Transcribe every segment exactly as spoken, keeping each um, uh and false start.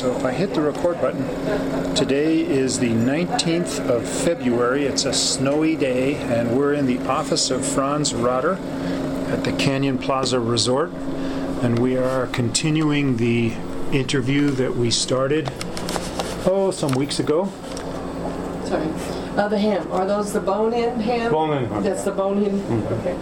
So if I hit the record button, today is the nineteenth of February. It's a snowy day, and we're in the office of Franz Rotter at the Canyon Plaza Resort, and we are continuing the interview that we started, oh, some weeks ago. Sorry. Uh, the ham. Are those the bone-in ham? Bone-in. That's the bone-in? Mm-hmm. Okay.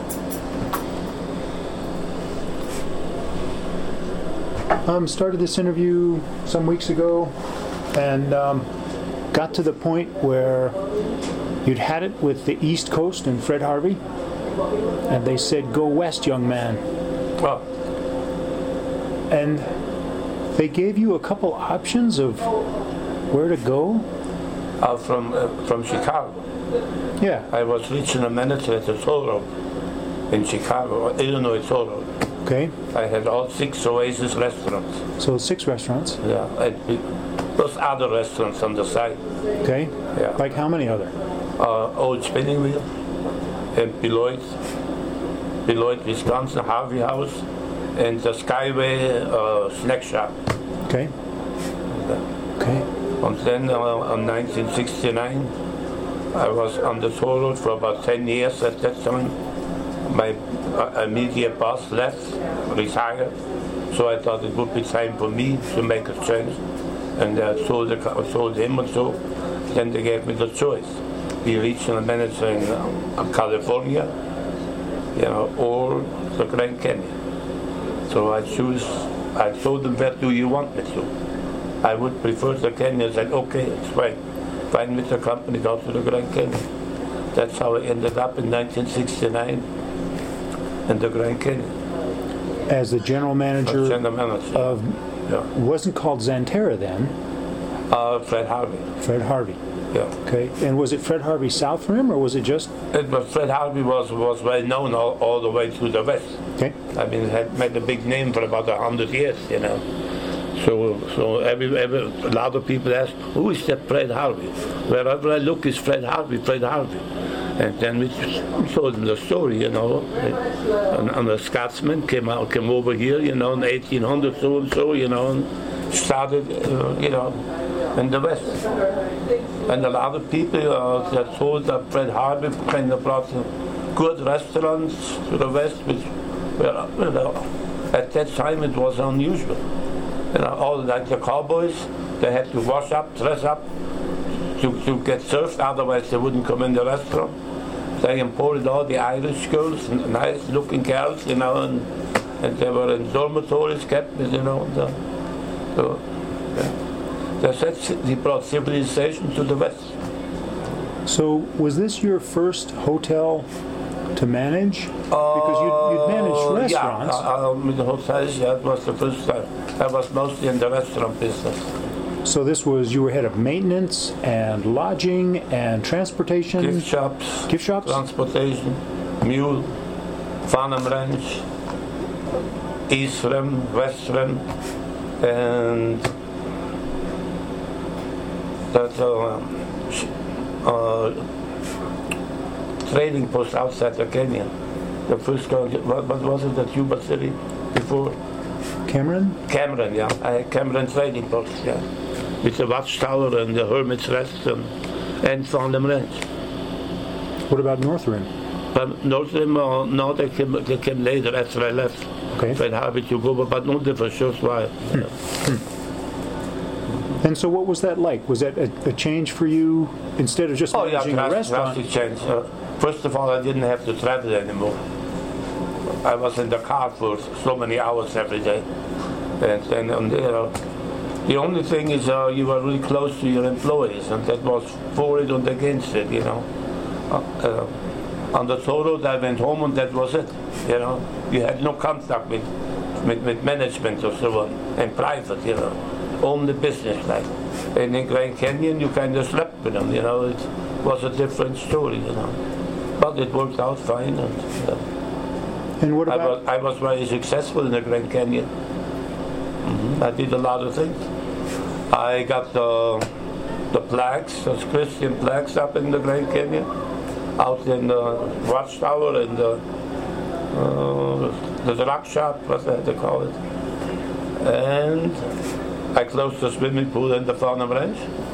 Um, started this interview some weeks ago and um, got to the point where you'd had it with the East Coast and Fred Harvey, and they said, "Go west, young man." Oh. And they gave you a couple options of where to go. Uh, from uh, from Chicago. Yeah. I was regional manager at the toll road in Chicago, Illinois toll road. Okay. I had all six Oasis restaurants. So six restaurants. Yeah, and plus other restaurants on the side. Okay. Yeah. Like how many other? Uh, Old Spinning Wheel and Beloit, Beloit, Wisconsin, Harvey House, and the Skyway uh, Snack Shop. Okay. Yeah. Okay. And then uh, in nineteen sixty-nine, I was on the toll road for about ten years at that time. My uh, immediate boss left, retired, so I thought it would be time for me to make a change. And I told, the, told him and so, then they gave me the choice. Be regional manager in uh, California, you know, or the Grand Canyon. So I choose, I told them, where do you want me to? I would prefer the Canyon. I said, okay, it's fine. Fine with the company, go to the Grand Canyon. That's how I ended up in nineteen sixty-nine in the Grand Canyon. As the general manager, general manager. of, yeah. wasn't called Xanterra then. Uh, Fred Harvey. Fred Harvey. Yeah. Okay. And was it Fred Harvey south from him, or was it just? It was Fred Harvey was was well known all, all the way to the west. Okay. I mean, had made a big name for about a hundred years, you know. So, so every, every, a lot of people ask, who is that Fred Harvey? Wherever I look, is Fred Harvey, Fred Harvey. And then we told them the story, you know. And, and a Scotsman came out, came over here, you know, in eighteen hundred so and so, you know, and started, uh, you know, in the West. And a lot of people uh, that told that Fred Harvey kind of brought good restaurants to the West, which were, you know, at that time it was unusual. You know, all like the cowboys, they had to wash up, dress up to, to get served, otherwise they wouldn't come in the restaurant. They imported all the Irish girls, nice looking girls, you know, and, and they were in dormitories kept, you know. And, uh, so, yeah. They said he brought civilization to the West. So was this your first hotel to manage? Because you'd, you'd managed restaurants. Yeah, uh, um, the hotels, yeah, it was the first time. I was mostly in the restaurant business. So this was, you were head of maintenance and lodging and transportation? Gift shops. Gift shops? Transportation, mule, Farnham Ranch, East Rim, West Rim, and that uh, uh, trading post outside the canyon. The first girl, what, what was it, that Yuba City before? Cameron? Cameron, yeah. I had Cameron trading post, yeah. With the Watchtower and the Hermit's Rest and, and Farnham Ranch. What about North Rim? But North Rim, uh, no, they came, they came later after I left. Okay. Fred Harvey took over, but not the first short while. Hmm. Hmm. And so what was that like? Was that a, a change for you instead of just oh, managing yeah, a restaurant? drastic change. Uh, first of all, I didn't have to travel anymore. I was in the car for so many hours every day. And then, um, you know, the only thing is uh, you were really close to your employees, and that was for it and against it, you know. Uh, uh, on the toll road, I went home and that was it, you know. You had no contact with, with, with management or so on, and private, you know. Only business life. And in Grand Canyon, you kind of slept with them, you know. It was a different story, you know. But it worked out fine. And, uh, and what about? I was, I was very successful in the Grand Canyon. Mm-hmm. I did a lot of things. I got the the plaques, those Christian plaques up in the Grand Canyon, out in the Watchtower and the uh, the rock shop, what they call it, and I closed the swimming pool in the Farnham Ranch.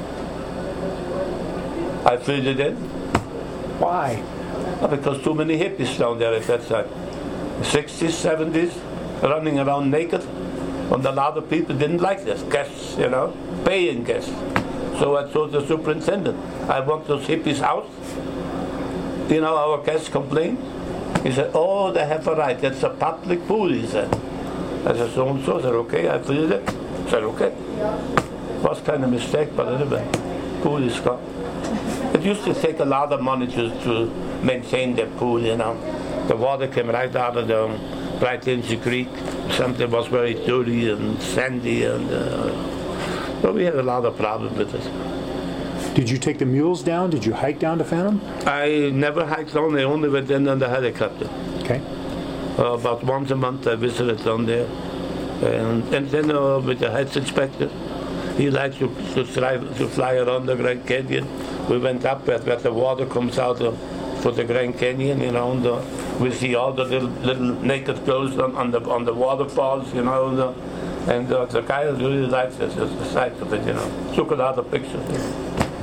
I filled it in. Why? Well, because too many hippies down there at that time. sixties, seventies, running around naked. And a lot of people didn't like this. Guests, you know, paying guests. So I told the superintendent, I want those hippies out. You know, our guests complained. He said, oh, they have a right. It's a public pool, he said. I said, so and so. I said, okay, I filled it. I said, okay. Was kind of mistake, but anyway, pool is gone. It used to take a lot of money to, to maintain the pool, you know. The water came right out of the right into the creek. Something was very dirty and sandy, and uh, so we had a lot of problems with it. Did you take the mules down? Did you hike down to Phantom? I never hiked down. I only went in on the helicopter. Okay. Uh, about once a month I visited down there, and, and then uh, with the health inspector, he likes to to, try, to fly around the Grand Canyon. We went up where, where the water comes out of, for the Grand Canyon, you know. And the, we see all the little little naked girls on, on the on the waterfalls, you know. And the, and uh, the guy really likes it, the sight of it, you know. Took a lot of pictures. You know.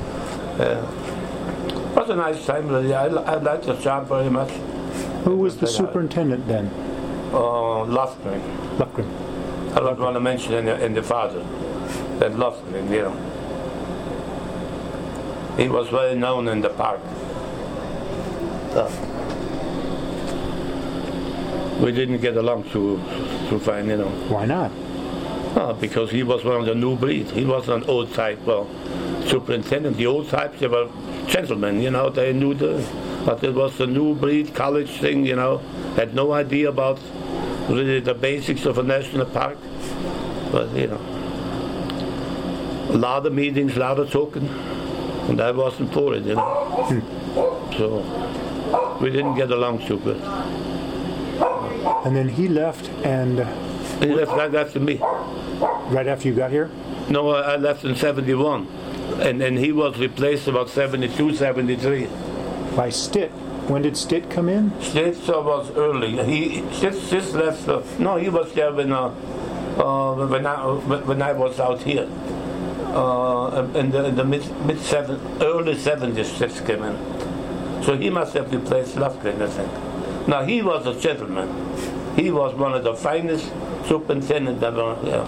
Uh, it was a nice time, really. I, I liked the job very much. Who was the superintendent then? Uh, Lofgren. Lofgren. I don't want to mention in the, in the father. That Lofgren, you know. He was well known in the park. Uh, we didn't get along too, too fine, you know. Why not? Oh, because he was one of the new breed. He was an old type, well, superintendent. The old types, they were gentlemen, you know, they knew the, but it was the new breed college thing, you know, had no idea about really the basics of a national park. But, you know, a lot of meetings, a lot of talking, and I wasn't for it, you know. Hmm. So we didn't get along too good. And then he left, and He left right after me. right after you got here? No, I left in seventy-one, and, and he was replaced about seventy-two, seventy-three. By Stitt. When did Stitt come in? Stitt uh, was early. He Stitt, Stitt left. Uh, no, he was there when uh, uh, when I when I was out here. Uh, in the, in the mid mid seven early seventies, Stitt came in. So he must have replaced Lofgren, I think. Now he was a gentleman. He was one of the finest superintendents ever. Yeah.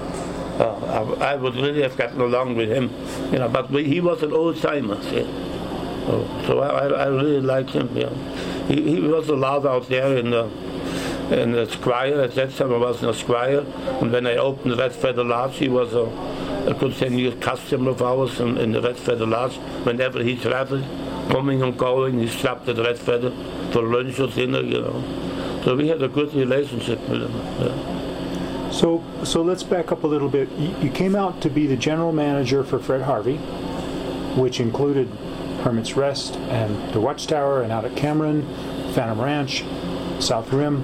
Uh, I, I would really have gotten along with him, you know. But we, he was an old timer. See? So, so I, I really liked him. Yeah. He, he was allowed out there in the in the Squire. At that time I was in the Squire, and when I opened the Red Feather Lodge, he was a, a continuous customer of ours in, in the Red Feather Lodge. Whenever he traveled, coming and going, he stopped at the Red Feather for lunch or dinner, you know. So we had a good relationship with him. Yeah. So, so let's back up a little bit. You, you came out to be the general manager for Fred Harvey, which included Hermit's Rest and the Watchtower, and out at Cameron, Phantom Ranch, South Rim.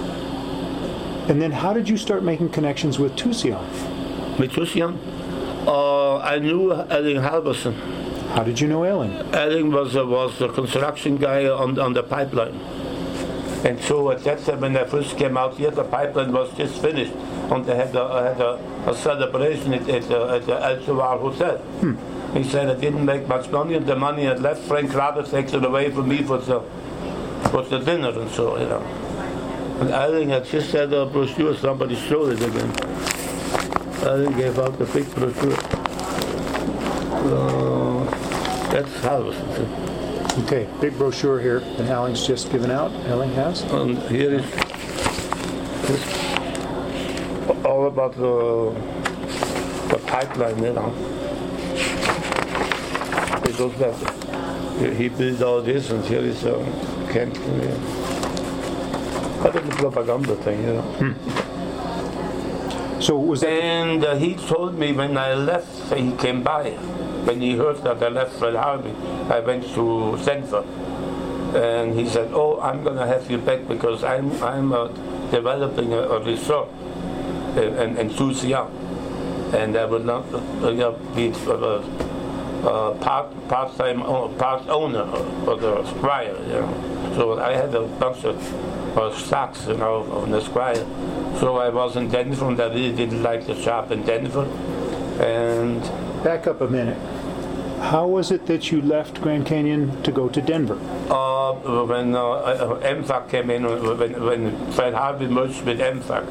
And then how did you start making connections with Tucson? With Tucson? Uh, I knew Elling Halverson. How did you know Elling? Elling was uh, was a construction guy on on the pipeline. And so at that time when I first came out here, the pipeline was just finished, and they had a, had a, a celebration at, at, uh, at the El Sovar Hotel. Hmm. He said I didn't make much money, and the money had left. Frank Rada takes it away from me for the for the dinner and so, you know. And Elling had just had a brochure. Somebody stole it again. Elling gave out the big brochure. Uh, that's Halverson. Okay, big brochure here that Elling's just given out. Elling has. And here is this all about the the pipeline, you know. It goes back. He built all this, and here is a camp. But it's a propaganda thing, you know. Hmm. So was that? And uh, he told me when I left, he came by. When he heard that I left Fred Harvey, I went to Denver, and he said, "Oh, I'm going to have you back because I'm I'm uh, developing a, a resort in, in, in Tucson, and I will not uh, be uh, uh, part part time part owner of the Squire, you know." So I had a bunch of uh, stocks, you know, on the Squire. So I was in Denver, and I really didn't like the job in Denver. And Back up a minute. How was it that you left Grand Canyon to go to Denver? uh, when uh, M FAC came in, when, when Fred Harvey merged with M FAC,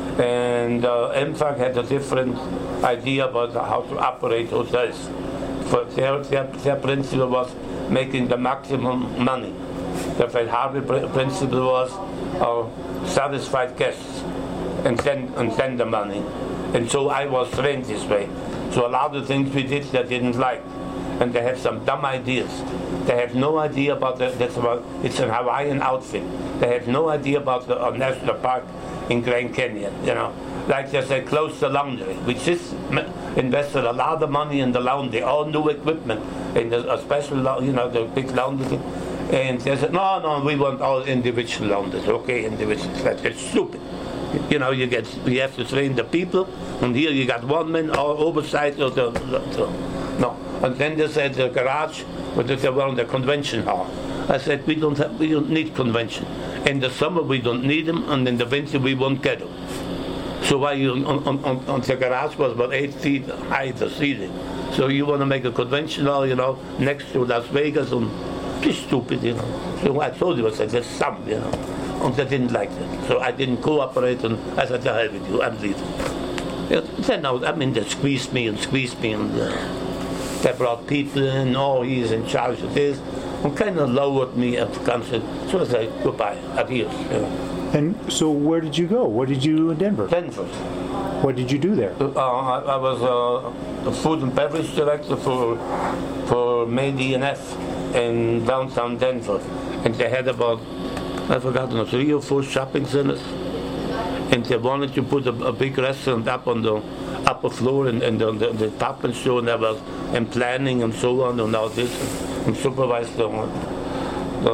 and uh, M FAC had a different idea about how to operate hotels. For their, their, their principle was making the maximum money. The Fred Harvey pr- principle was uh, satisfied guests and then, and then the money. And so I was trained this way. So a lot of things we did they didn't like. And they had some dumb ideas. They had no idea about the, that's about, it's an Hawaiian outfit. They had no idea about the uh, national park in Grand Canyon, you know. Like they said, close the laundry. We just invested a lot of money in the laundry, all new equipment, in the, a special, you know, the big laundry. And they said, no, no, we want all individual laundries. Okay, individual. That's stupid. You know, you get, you have to train the people, and here you got one man all oversight of the, the, the no. And then they said the garage, but they were in the convention hall. I said, we don't have, we don't need convention. In the summer we don't need them, and in the winter we won't get them. So why you on, on, on, on the garage was about eight feet high, the ceiling. So you want to make a convention hall, you know, next to Las Vegas, and just stupid, you know. So I told you, I said, there's some, you know. And they didn't like that. So I didn't cooperate, and I said, the hell with you, I'm leaving. Yeah, then I mean, they squeezed me and squeezed me, and uh, they brought people in, oh, he's in charge of this, and kind of lowered me at the council. So I said, goodbye, adios. You know. And so where did you go? What did you do in Denver? Denver. What did you do there? Uh, I, I was uh, a food and beverage director for for May D and F in downtown Denver. And they had about, I forgot, three or four shopping centers. And they wanted to put a, a big restaurant up on the upper floor and, and the, the, the department store, and there was and planning and so on and all this, and, and supervised the, the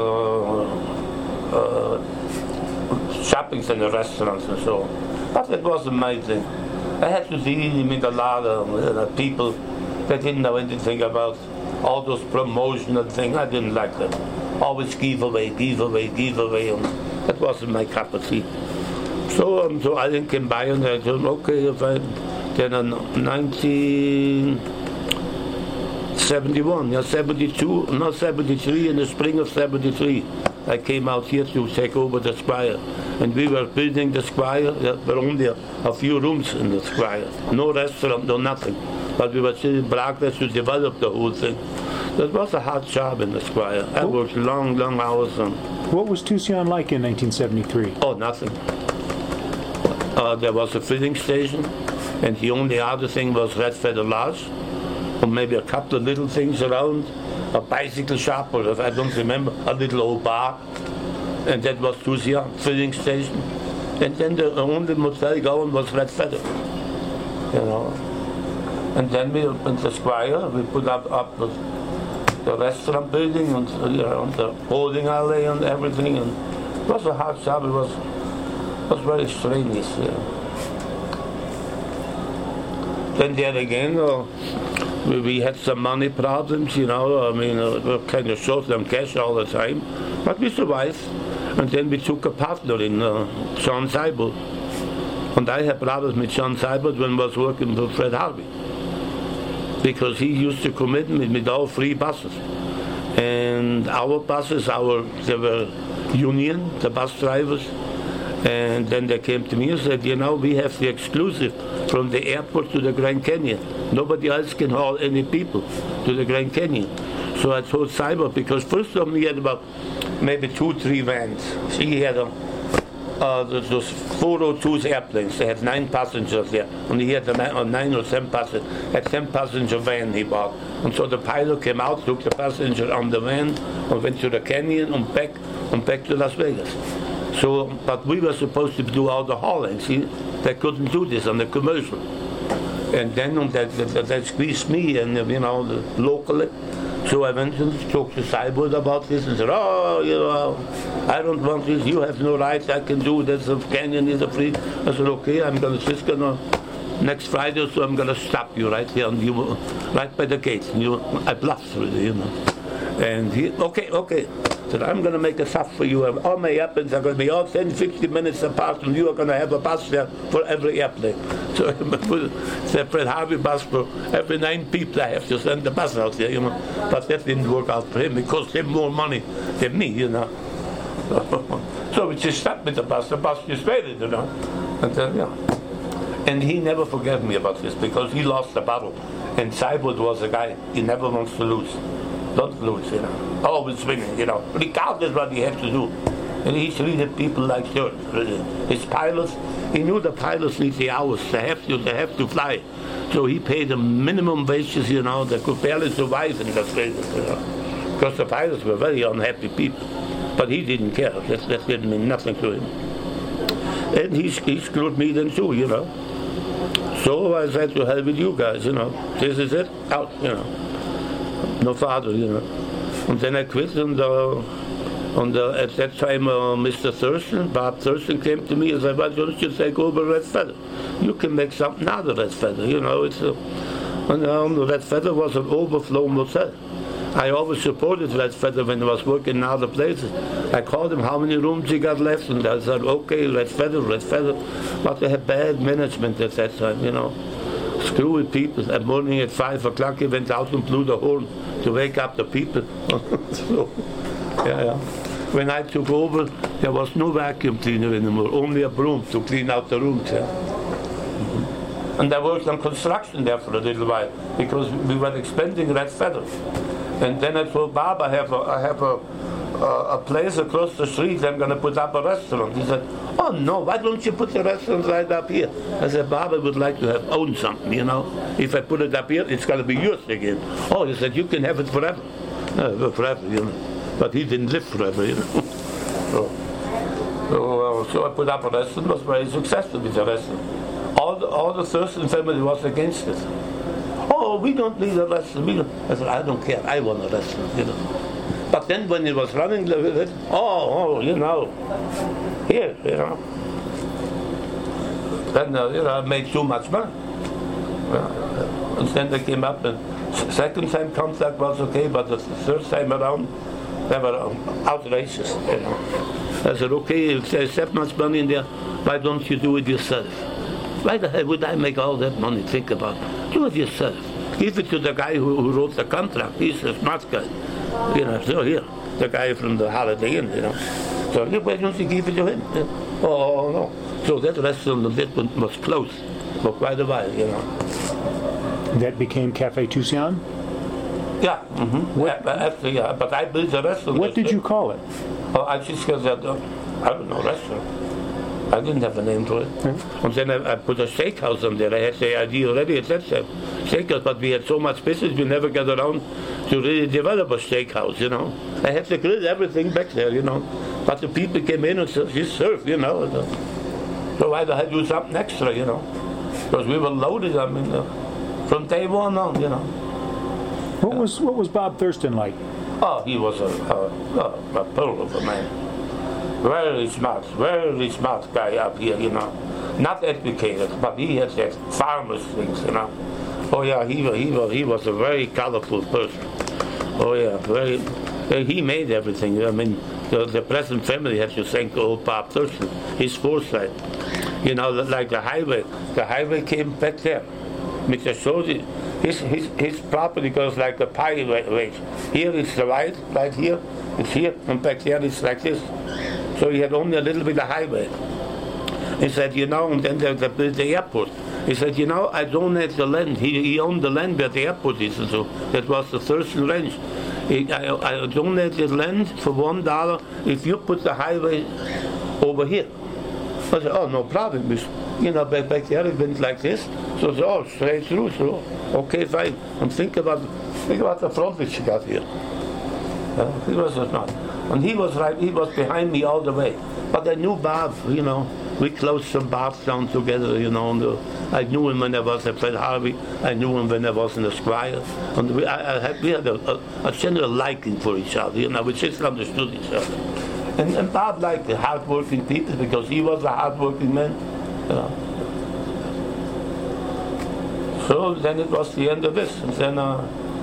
uh, shopping center restaurants and so on. But it wasn't my thing. I had to deal with a lot of uh, people that didn't know anything about all those promotional things. I didn't like that. Always give away, give away, give away, and that wasn't my cup of tea. So, um, so I then came by and I told him, okay, if I, then in nineteen seventy-one, yeah, seventy-two, not seventy-three, in the spring of seventy-three, I came out here to take over the Squire. And we were building the Squire. There were only a, a few rooms in the Squire. No restaurant, no nothing. But we were still in progress to develop the whole thing. That was a hard job in the Squire. I worked long, long hours. And what was Tucson like in nineteen seventy-three? Oh, nothing. Uh, there was a filling station, and the only other thing was Red Feather Lodge, or maybe a couple of little things around, a bicycle shop, or if I don't remember, a little old bar, and that was Tucson filling station. And then the only motel going was Red Feather, you know. And then we opened the Squire. We put up up the, the restaurant building and you know the bowling alley and everything. And it was a hard job. It was. It was very strange. Yeah. Then there again, uh, we, we had some money problems, you know. I mean, uh, we were kind of short on cash all the time, but we survived. And then we took a partner in uh, John Seibel. And I had problems with John Seibel when I was working for Fred Harvey, because he used to commit me with all three buses. And our buses, our they were union, the bus drivers. And then they came to me and said, you know, we have the exclusive from the airport to the Grand Canyon. Nobody else can haul any people to the Grand Canyon. So I told Seibel, because first of all, he had about maybe two, three vans. He had a, uh, those four oh two airplanes. They had nine passengers there. And he had a nine, a nine or ten passenger, a ten passenger van he bought. And so the pilot came out, took the passenger on the van, and went to the canyon and back, and back to Las Vegas. So, but we were supposed to do all the hauling. See, they couldn't do this on the commercial. And then on that, that, that squeezed me and, you know, the, locally. So I went and talked to Seibel about this and said, oh, you know, I don't want this. You have no rights. I can do this. The canyon is a free. I said, okay, I'm going to just going to, next Friday, so I'm going to stop you right here, and you, right by the gate. And you, I bluffed through, you know. And he, okay, okay. Said, I'm going to make a saf for you. All my airplanes are going to be all ten, fifteen minutes apart, and you are going to have a bus there for every airplane. So said Fred Harvey bus for every nine people. I have to send the bus out there, you know. But that didn't work out for him. It cost him more money than me, you know. So we just stopped with the bus. The bus just waited, you know. And then, yeah. And he never forgave me about this because he lost the battle. And Seibold was a guy, he never wants to lose. Don't lose, you know. Always winning, you know. Regardless what he had to do. And he treated people like dirt, really. His pilots, he knew the pilots need the hours. They have to, they have to fly. So he paid them minimum wages, you know. They could barely survive in the places, you know. Because the pilots were very unhappy people. But he didn't care. That, that didn't mean nothing to him. And he, he screwed me then too, you know. So I said, to hell with you guys, you know. This is it, out, you know. No father, you know. And then I quit, and, uh, and uh, at that time uh, Mister Thurston, Bob Thurston, came to me and said, why don't you take over Red Feather? You can make something out of Red Feather, you know. It's a, and um, Red Feather was an overflow motel. I always supported Red Feather when I was working in other places. I called him how many rooms he got left, and I said, okay, Red Feather, Red Feather. But they had bad management at that time, you know. Screwy people. That morning at five o'clock he went out and blew the horn to wake up the people. So, yeah, yeah. When I took over, there was no vacuum cleaner anymore, only a broom to clean out the rooms. Yeah. Mm-hmm. And I worked on construction there for a little while because we were expanding Red Feather. And then I told Bob, I have a, I have a, a, a place across the street, I'm going to put up a restaurant. He said, oh no, why don't you put the restaurant right up here? I said, Bob, I would like to have own something, you know. If I put it up here, it's going to be yours again. Oh, he said, you can have it forever. Uh, forever, you know. But he didn't live forever, you know. so, so, uh, so I put up a restaurant, was very successful with the restaurant. All the, all the Thurston family was against it. Oh, we don't need a restaurant. We don't. I said, I don't care. I want a restaurant, you know. But then when it was running, oh, oh, you know, here, you know. Then, uh, you know, I made too much money. Yeah. And then they came up, and second time contract was okay, but the third time around, they were outrageous, you know. I said, okay, if there's that much money in there, why don't you do it yourself? Why the hell would I make all that money? Think about it. Do it yourself. Give it to the guy who, who wrote the contract. He's a smart guy. You know, so here, the guy from the Holiday Inn, you know. So why don't you give it to him? Oh, no. So that restaurant that was closed for quite a while, you know. That became Cafe Tucson? Yeah. Mm-hmm. What, yeah, after, yeah. But I built the restaurant. What did you call it? Oh, I just got that, uh, I don't know, restaurant. I didn't have a name for it. Mm-hmm. And then I, I put a steakhouse on there. I had the idea already at that time. Steakhouse, but we had so much business, we never got around to really develop a steakhouse, you know. I had to grill everything back there, you know. But the people came in and said, just serve, you know. So I had to do something extra, you know. Because we were loaded, I mean, uh, from day one on, you know. What was what was Bob Thurston like? Oh, he was a, a, a, a pearl of a man. Very smart, very smart guy up here, you know. Not educated, but he had that farmer's things, you know. Oh yeah, he he was he was a very colorful person. Oh yeah, very. He made everything. I mean, the, the present family had to thank old Bob Thurston, his foresight. You know, like the highway. The highway came back there. Mister Sodi, his his his property goes like a pie range. Here it's the right, right here. It's here, and back there it's like this. So he had only a little bit of highway. He said, you know, and then they, they built the airport. He said, you know, I donate the land. He, he owned the land where the airport is, and so that was the Thurston Ranch. He, I, I donated land for one dollar if you put the highway over here. I said, oh, no problem. You know, back, back there it went like this. So I said, oh, straight through. So, okay, fine. And think about, think about the frontage you got here. Uh, he was not. And he was right, he was behind me all the way. But I knew Bob, you know. We closed some bars down together, you know. And, uh, I knew him when I was at Fred Harvey. I knew him when I was in the Squire. And we, I, I had, we had a, a, a general liking for each other, you know. We just understood each other. And, and Bob liked the hard-working people because he was a hard-working man, you know. So then it was the end of this. And then uh,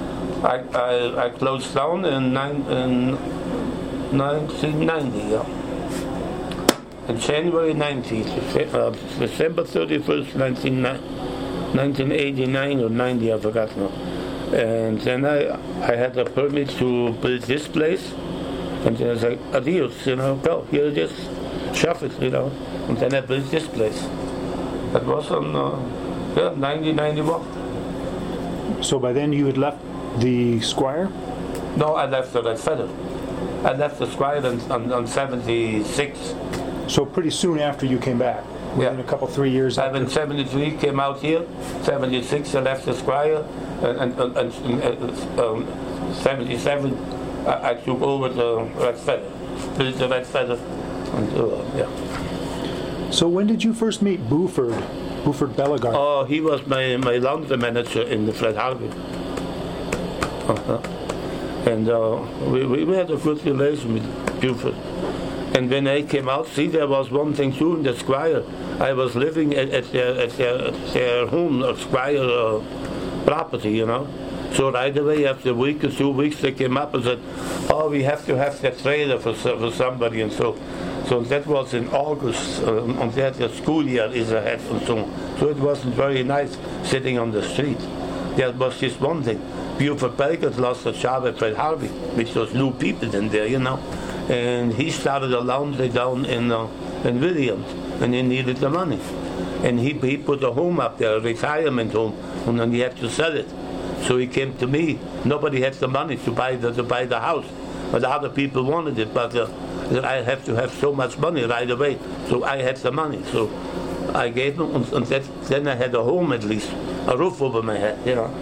I, I, I closed down in, nine, in nineteen ninety, yeah. In January nineteenth, uh, December thirty-first, nineteen eighty-nine or ninety, I forgot now. And then I, I had a permit to build this place. And then I was like, adios, you know, go, here it is, shove it, you know. And then I built this place. That was on, uh, yeah, nineteen ninety-one. So by then you had left the Squire? No, I left the Red Feather. I left the Squire on, on, on seventy-six. So pretty soon after you came back? Within Yeah. a couple, three years I after? in seventy-three came out here, seventy-six I left the Squire, and, and, and, and um, seventy-seven I, I took over the Red Feather, built the Red Feather, and uh, yeah. So when did you first meet Buford, Buford Bellegarde? Oh, he was my, my laundry manager in the Fred Harvey. Uh-huh. And uh, we, we, we had a good relation with Buford. And when I came out, see, there was one thing too in the Squire. I was living at, at, their, at, their, at their home, a Squire uh, property, you know. So right away, after a week or two weeks, they came up and said, oh, we have to have that trailer for, for somebody. And so so that was in August, uh, and that the school year is ahead and so on. So it wasn't very nice sitting on the street. There was just one thing. Buford Bellegarde lost a job at Fred Harvey, which was new people in there, you know. And he started a laundry down in uh, in Williams, and he needed the money. And he, he put a home up there, a retirement home, and then he had to sell it. So he came to me. Nobody had the money to buy the to buy the house, but other people wanted it. But uh, I have to have so much money right away. So I had the money. So I gave him, and, and that, then I had a home at least, a roof over my head, you know.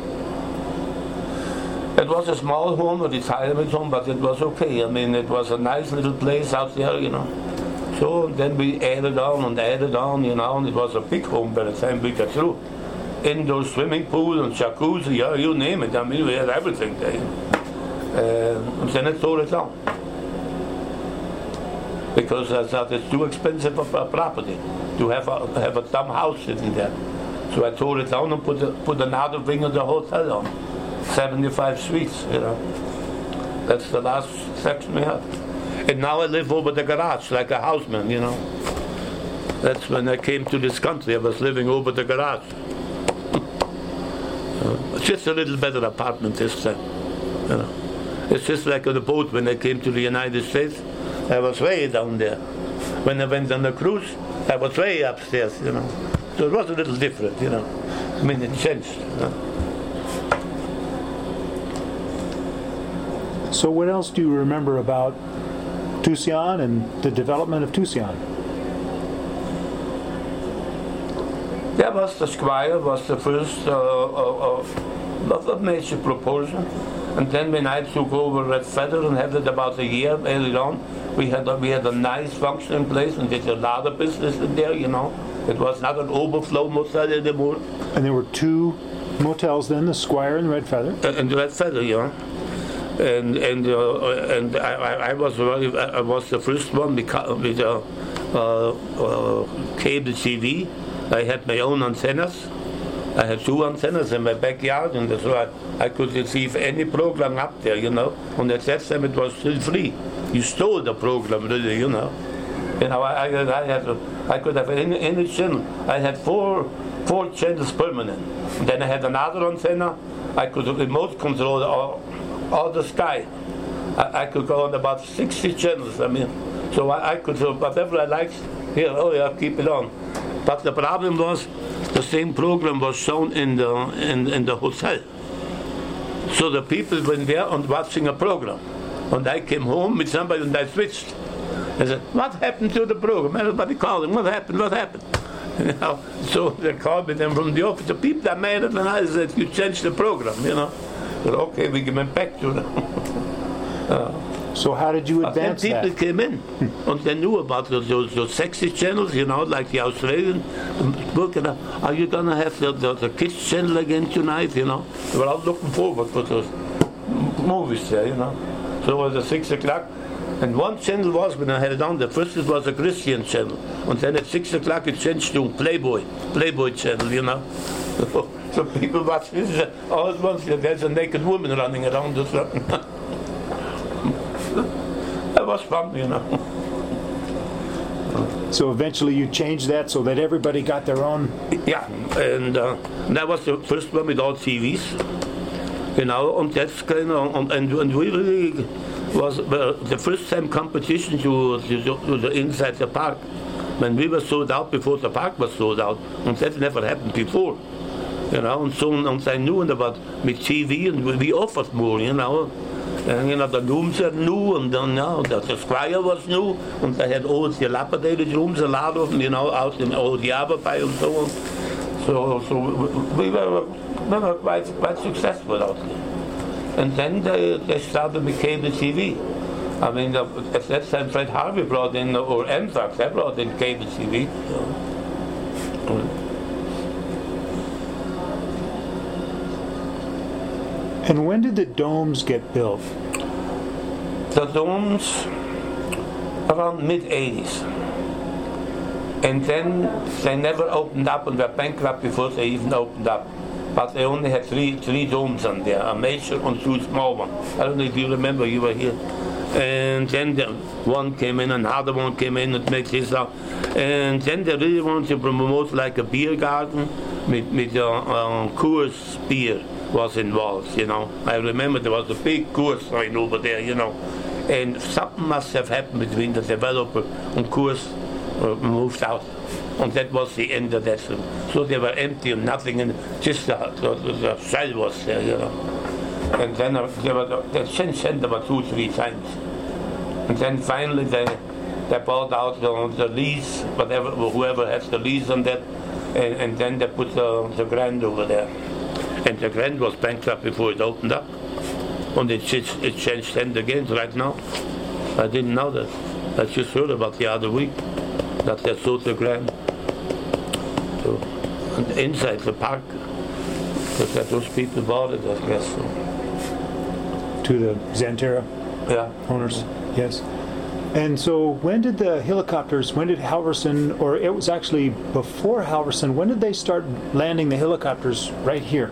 It was a small home, a retirement home, but it was okay. I mean, it was a nice little place out there, you know. So then we added on and added on, you know, and it was a big home by the time we got through. Indoor swimming pool and jacuzzi, yeah, you name it. I mean, we had everything there. Uh, and then I tore it down. Because I thought it's too expensive of a property to have a, have a dumb house sitting there. So I tore it down and put, a, put another wing of the hotel on. seventy-five suites, you know. That's the last section we had. And now I live over the garage like a houseman, you know. That's when I came to this country. I was living over the garage. uh, just a little better apartment this time, you know. It's just like on the boat when I came to the United States. I was way down there. When I went on the cruise, I was way upstairs, you know. So it was a little different, you know. I mean, it changed. You know? So what else do you remember about Tucson and the development of Tucson? That was the Squire, was the first uh, uh, uh, of major proportion. And then when I took over Red Feather and had it about a year early on, we had a, we had a nice functioning place and did a lot of business in there, you know. It was not an overflow motel anymore. And there were two motels then, the Squire and Red Feather? Uh, and Red Feather, yeah. And and uh, and I, I was very, I was the first one with uh, uh, uh, cable T V. I had my own antennas. I had two antennas in my backyard, and so I, I could receive any program up there, you know. And at that time it was still free. You stole the program, really, you know. You know, I, I, I had, I could have any, any channel. I had four, four channels permanent. And then I had another antenna. I could remote control all, all the sky. I, I could go on about sixty channels. I mean, so I, I could do whatever I liked. Here, oh yeah, keep it on. But the problem was, the same program was shown in the in, in the hotel. So the people went there and watching a program. And I came home with somebody and I switched. I said, what happened to the program? Everybody called him, what happened, what happened? You know, so they called me then from the office. The people that made it, and I said, you changed the program, you know. I said, okay, we went back to them. uh, So how did you advance then people that? came in and they knew about those, those, those sexy channels, you know, like the Australian book. And, uh, are you going to have the, the, the kids channel again tonight, you know? They were all looking forward for those movies there, you know. So it was at six o'clock. And one channel was, when I had it on, the first it was a Christian channel. And then at six o'clock it changed to Playboy, Playboy channel, you know. So people watch this, all at once there's a naked woman running around or something. That was fun, you know. So eventually you changed that so that everybody got their own. Yeah, and uh, that was the first one with all T Vs. You know, and that's kind of, and, and we really was uh, the first time competition to, to, to the inside the park. When we were sold out before the park was sold out, and that never happened before. You know, and so and I knew about with T V, and we offered more, you know. And, you know, the rooms are new, and then, you know, the, the Squire was new, and they had old dilapidated rooms, a lot of them, you know, out in old Yavapai and so on. So, so we were, we were quite, quite successful out there. And then they, they started with cable T V. I mean, the, at that time, Fred Harvey brought in, or Anthrax, they brought in cable T V. So. And when did the domes get built? The domes around mid eighties. And then they never opened up and were bankrupt before they even opened up. But they only had three three domes on there, a major and two small ones. I don't know if you remember, you were here. And then the one came in, another one came in, and made this up. And then they really wanted to promote like a beer garden with, with uh, uh, Coors beer was involved, you know. I remember there was a big Coors sign over there, you know. And something must have happened between the developer and Coors uh, moved out. And that was the end of that. So they were empty and nothing, and just the, the, the shell was there, you know. And then uh, they were, they changed about two, three times. And then finally they they bought out the, the lease, whatever, whoever has the lease on that, and, and then they put the, the Grand over there. And the Grand was bankrupt before it opened up. And it, it, it changed hands again right now. I didn't know that. I just heard about the other week that they sold the Grand. So, and inside the park, that those people bought it, I guess. So. To the Xanterra Yeah. owners, yes. And so when did the helicopters, when did Halverson, or it was actually before Halverson, when did they start landing the helicopters right here?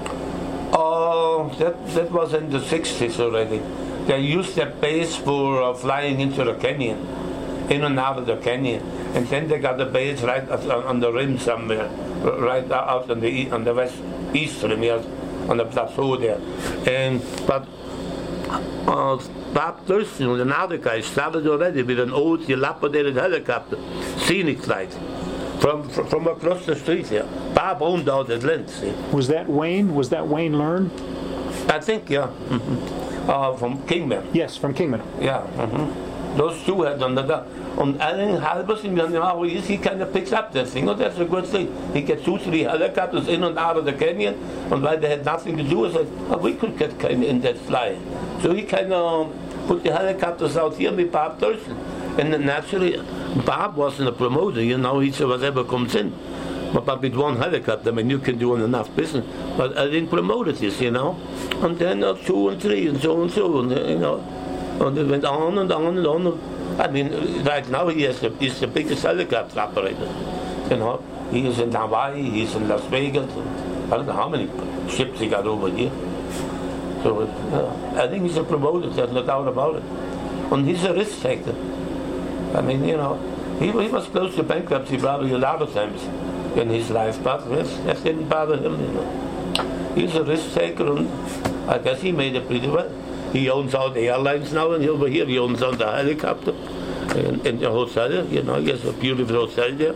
Oh, that, that was in the sixties already. They used that base for uh, flying into the canyon, in and out of the canyon. And then they got the base right at, on the rim somewhere, right out on the on the west east rim, yes, on the plateau there. And but uh, Bob Thurston, another guy, started already with an old dilapidated helicopter, scenic flight, from, from from across the street here. Bob owned all the land. See? Was that Wayne? Was that Wayne Learn? I think, yeah. Mm-hmm. Uh, from Kingman. Yes, from Kingman. Yeah. Mm-hmm. Those two had done that. And Alan Halverson, you know how he is, he kind of picks up that thing. Oh, that's a good thing. He gets two, three helicopters in and out of the canyon, and while they had nothing to do with it, oh, we could get kind of in that fly. So he kind of put the helicopters out here with Bob Thurston. And then naturally, Bob wasn't a promoter, you know, he said whatever comes in. But, but with one helicopter, I mean, you can do enough business. But I didn't promote this, you know. And then uh, two and three, and so and so, and, you know. And it went on and on and on. I mean, right now he is the, he's the biggest helicopter operator. You know, he is in Hawaii, he's in Las Vegas. I don't know how many ships he got over here. So uh, I think he's a promoter, there's no doubt about it. And he's a risk taker. I mean, you know, he, he was close to bankruptcy probably a lot of times in his life, but that, that didn't bother him, you know. He's a risk taker, and I guess he made it pretty well. He owns all the airlines now, and over here he owns all the helicopter and, and the hotel. You know, he has a beautiful hotel there.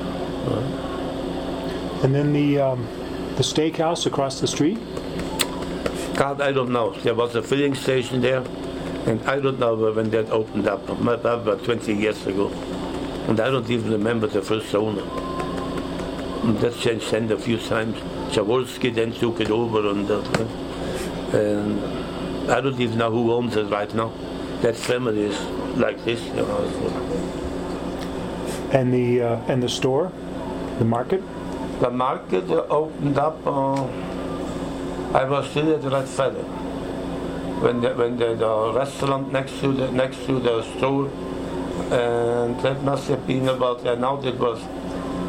Uh, and then the um, the steakhouse across the street? God, I don't know. There was a filling station there, and I don't know when that opened up, about twenty years ago. And I don't even remember the first owner. And that changed hands a few times. Jaworski then took it over, and, uh, and I don't even know who owns it right now. That family is like this, you know. So. And the uh, and the store, the market. The market uh, opened up. Uh, I was still at Red Feather when the, when the, the restaurant next to the next to the store, and that must have been about. Uh, now that was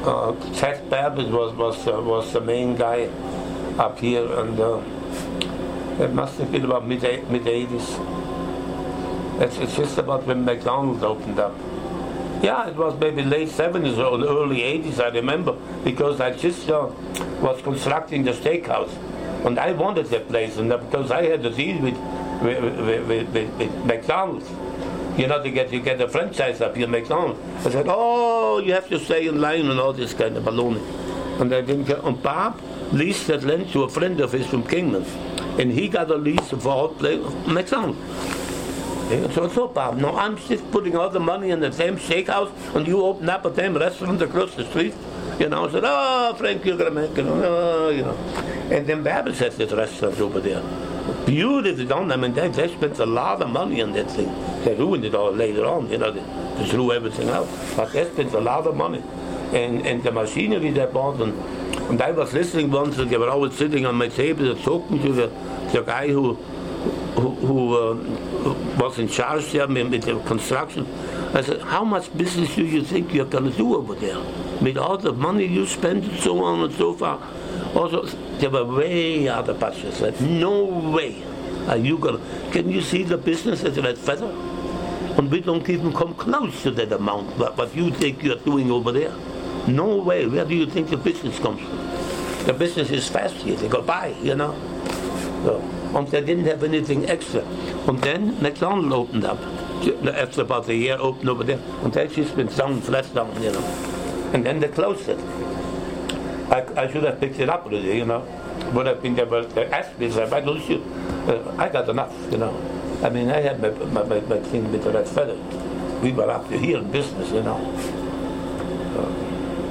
uh, Ted Babbitt was was uh, was the main guy up here, and uh, it must have been about mid mid eighties. It's, it's just about when McDonald's opened up. Yeah, it was maybe late seventies or early eighties, I remember, because I just uh, was constructing the steakhouse, and I wanted that place, and because I had to deal with with, with, with, with McDonald's. You know, to get you get a franchise up here, McDonald's. I said, oh, you have to stay in line and all this kind of baloney. And I didn't get. And Bob leased that land to a friend of his from Kingman, and he got a lease for all place McDonald's. So I thought, Bob, no, I'm just putting all the money in the same steakhouse, and you open up a same restaurant across the street. You know, I said, oh, Frank, you're gonna make it, oh, you know. And then Babbitt has this restaurant over there. Beautifully done. I mean, they, they spent a lot of money on that thing. They ruined it all later on, you know, they, they threw everything out. But they spent a lot of money. And, and the machinery they bought, and, and I was listening once, and they were always sitting on my table and talking to the, the guy who who, who uh, was in charge there with the construction. I said, how much business do you think you're going to do over there? With all the money you spend and so on and so far. Also, they were way out of budget. I said, no way are you going to. Can you see the business at Red Feather? And we don't even come close to that amount, what, what you think you're doing over there. No way. Where do you think the business comes from? The business is fast here. They go by, you know. So, and they didn't have anything extra. And then McDonald's opened up. After about a year, opened over there. And they just been down, flat down, you know. And then they closed it. I, I should have picked it up really, you know. Would have been there, but they asked me, why don't you? Uh, I got enough, you know. I mean, I had my, my, my, my thing with the Red Feather. We were up to here in business, you know. Uh,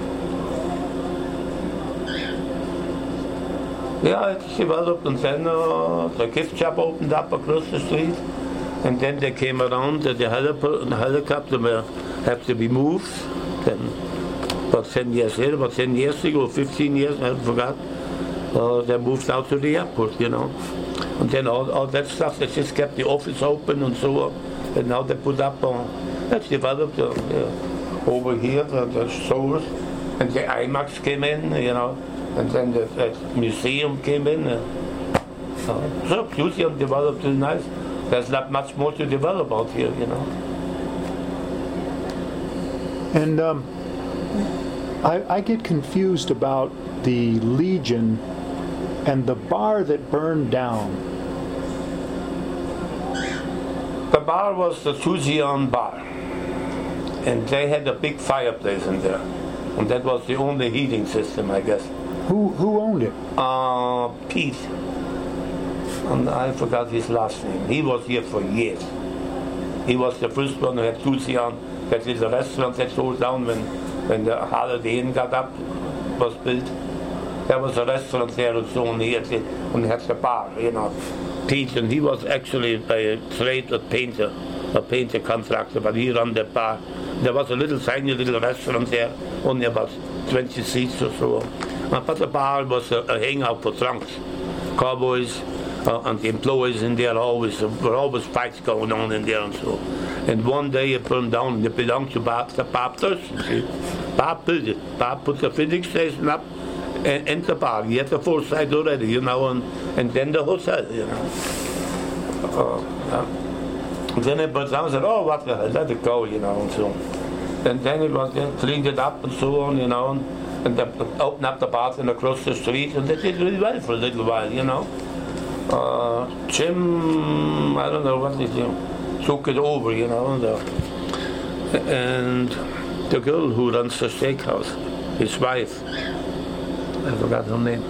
yeah, it developed, and then uh, the gift shop opened up across the street. And then they came around that the helicopter will have to be moved. Then, about ten years later, about ten years ago, fifteen years, I forgot, uh, they moved out to the airport, you know. And then all, all that stuff, they just kept the office open and so on. And now they put up, uh, that's developed uh, yeah, over here, the, the stores. And the IMAX came in, you know. And then the, the museum came in. Uh, uh, so museum developed is nice. There's not much more to develop out here, you know. And um, I, I get confused about the Legion and the bar that burned down. The bar was the Tuzion bar, and they had a big fireplace in there, and that was the only heating system, I guess. Who who owned it? Uh, Pete. And I forgot his last name. He was here for years. He was the first one who had Tuzion. That is a restaurant that sold down when, when the Holiday Inn got up, was built. There was a restaurant there and so on here, and he had the bar, you know. Pete, and he was actually a trade a painter, a painter contractor, but he ran the bar. There was a little tiny little restaurant there, only about twenty seats or so. But the bar was a, a hangout for drunks, cowboys. Uh, and the employees in there always uh, were always fights going on in there and so. And one day it burned down, and it belonged to Bob, the Bob Thurston. See, Bob built it. Bob put the filling station up and, and the bar. He had the foresight already, you know, and, and then the hotel, you know. Uh, yeah. And then it burned down and said, oh, what the hell, let it go, you know, and so. And then it was then cleaned it up and so on, you know, and, and they opened up the bathroom across the street, and they did really well for a little while, you know. Uh, Jim, I don't know what he did, took it over, you know, and, uh, and the girl who runs the steakhouse, his wife, I forgot her name.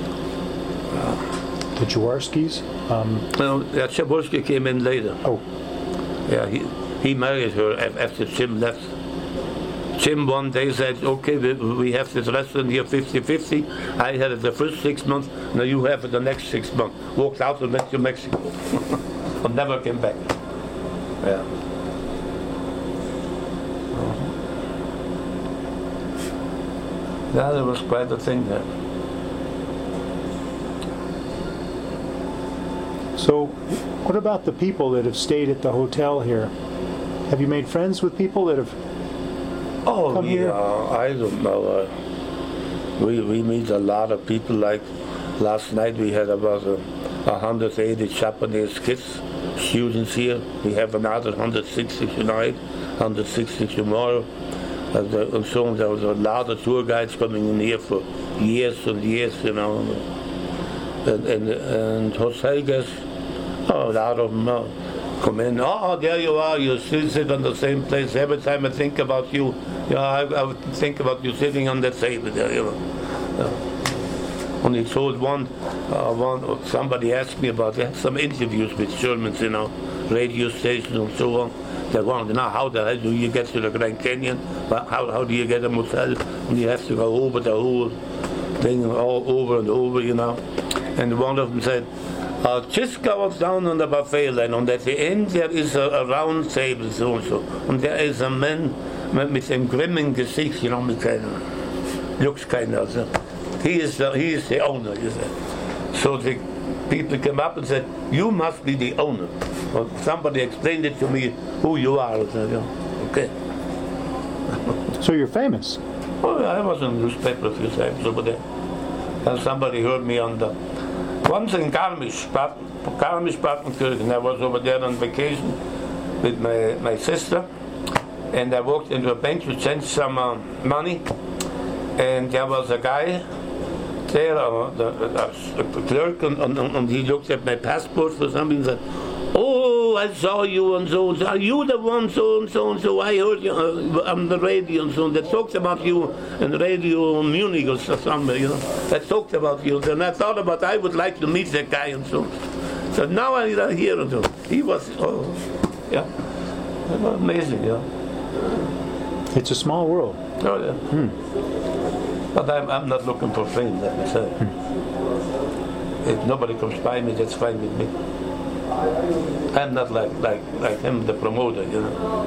Uh, the Jaworskis? Um, no, yeah, Jaworski came in later. Oh. Yeah, he, he married her after Jim left. Jim one day said, okay, we, we have this restaurant here fifty fifty. I had it the first six months, now you have it the next six months. Walked out and went to Mexico. And never came back. Yeah. Uh-huh. Yeah, there was quite a thing there. So, what about the people that have stayed at the hotel here? Have you made friends with people that have Oh, come yeah, here? I don't know. Uh, we we meet a lot of people. Like last night, we had about uh, one hundred eighty Japanese kids, students here. We have another one hundred sixty tonight, one hundred sixty tomorrow. And, uh, and so there was a lot of tour guides coming in here for years and years, you know. And and, and Jose guess, oh, a lot of them uh, come in. Oh, there you are. You still sit on the same place. Every time I think about you, yeah, I, I would think about you sitting on that table there, you know. Uh, and he told one, uh, one somebody asked me about they had some interviews with Germans, you know, radio stations and so on. They wanted to know how the hell do you get to the Grand Canyon? How how do you get a motel? And you have to go over the whole thing all over and over, you know. And one of them said, uh, just go down on the buffet line, and at the end there is a, a round table also. And there is a man with a grinning Gesicht, you know, with kind of, looks kind of, so. He is the, he is the owner, you said. So the people came up and said, you must be the owner. Well, somebody explained it to me who you are. I said, yeah, okay. So you're famous. Oh, I was in the newspaper a few times over there. And somebody heard me on the... Once in Garmisch-Partenkirchen, Garmisch-Partenkirchen, I was over there on vacation with my, my sister. And I walked into a bank to change some uh, money. And there was a guy there, uh, the, the, the clerk, and, and, and he looked at my passport for something and said, oh, I saw you and so and so. Are you the one so and so and so? I heard you uh, on the radio and so on. They talked about you in Radio Munich or somewhere, you know. They talked about you. And I thought about I would like to meet that guy and so on. So now I hear and so. He was, oh, yeah. It was amazing, yeah. It's a small world. Oh, yeah. Hmm. But I'm, I'm not looking for fame, let me say. Hmm. If nobody comes by me, that's fine with me. I'm not like, like, like him, the promoter, you know.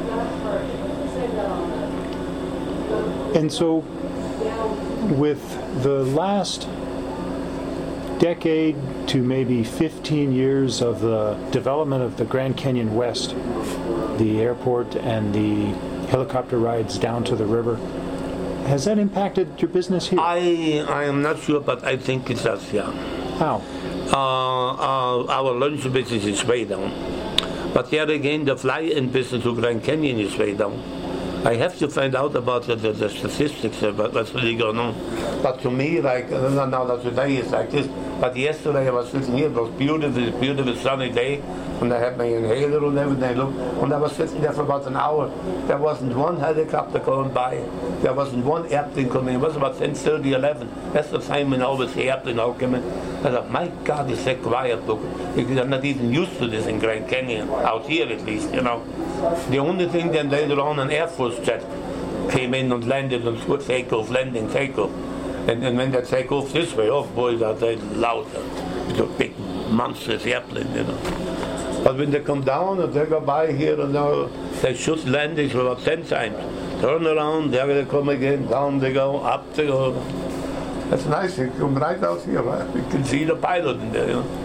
And so, with the last decade to maybe fifteen years of the development of the Grand Canyon West, the airport and the helicopter rides down to the river, has that impacted your business here? I I am not sure, but I think it does, yeah. How? Uh, uh, our lunch business is way down. But there again, the fly-in business to Grand Canyon is way down. I have to find out about the, the, the statistics about what's really going on. But to me, like, no, no, no, today is like this. But yesterday I was sitting here, it was beautiful, beautiful sunny day, and I had my inhaler and everything. Look, and I was sitting there for about an hour. There wasn't one helicopter going by. There wasn't one airplane coming. It was about ten thirty, eleven. That's the time when always the airplane all came in. I thought, my God, it's so quiet. Look, I'm not even used to this in Grand Canyon, out here at least, you know. The only thing then later on, an Air Force jet came in and landed on good takeoff, landing, takeoff. And, and when they take off this way, oh boy, that they loud. It's a big monstrous airplane, you know. But when they come down and they go by here and now, they shoot landings for about ten times. Turn around, there they come again, down they go, up they go. That's nice, you come right out here, right? You can see the pilot in there, you know.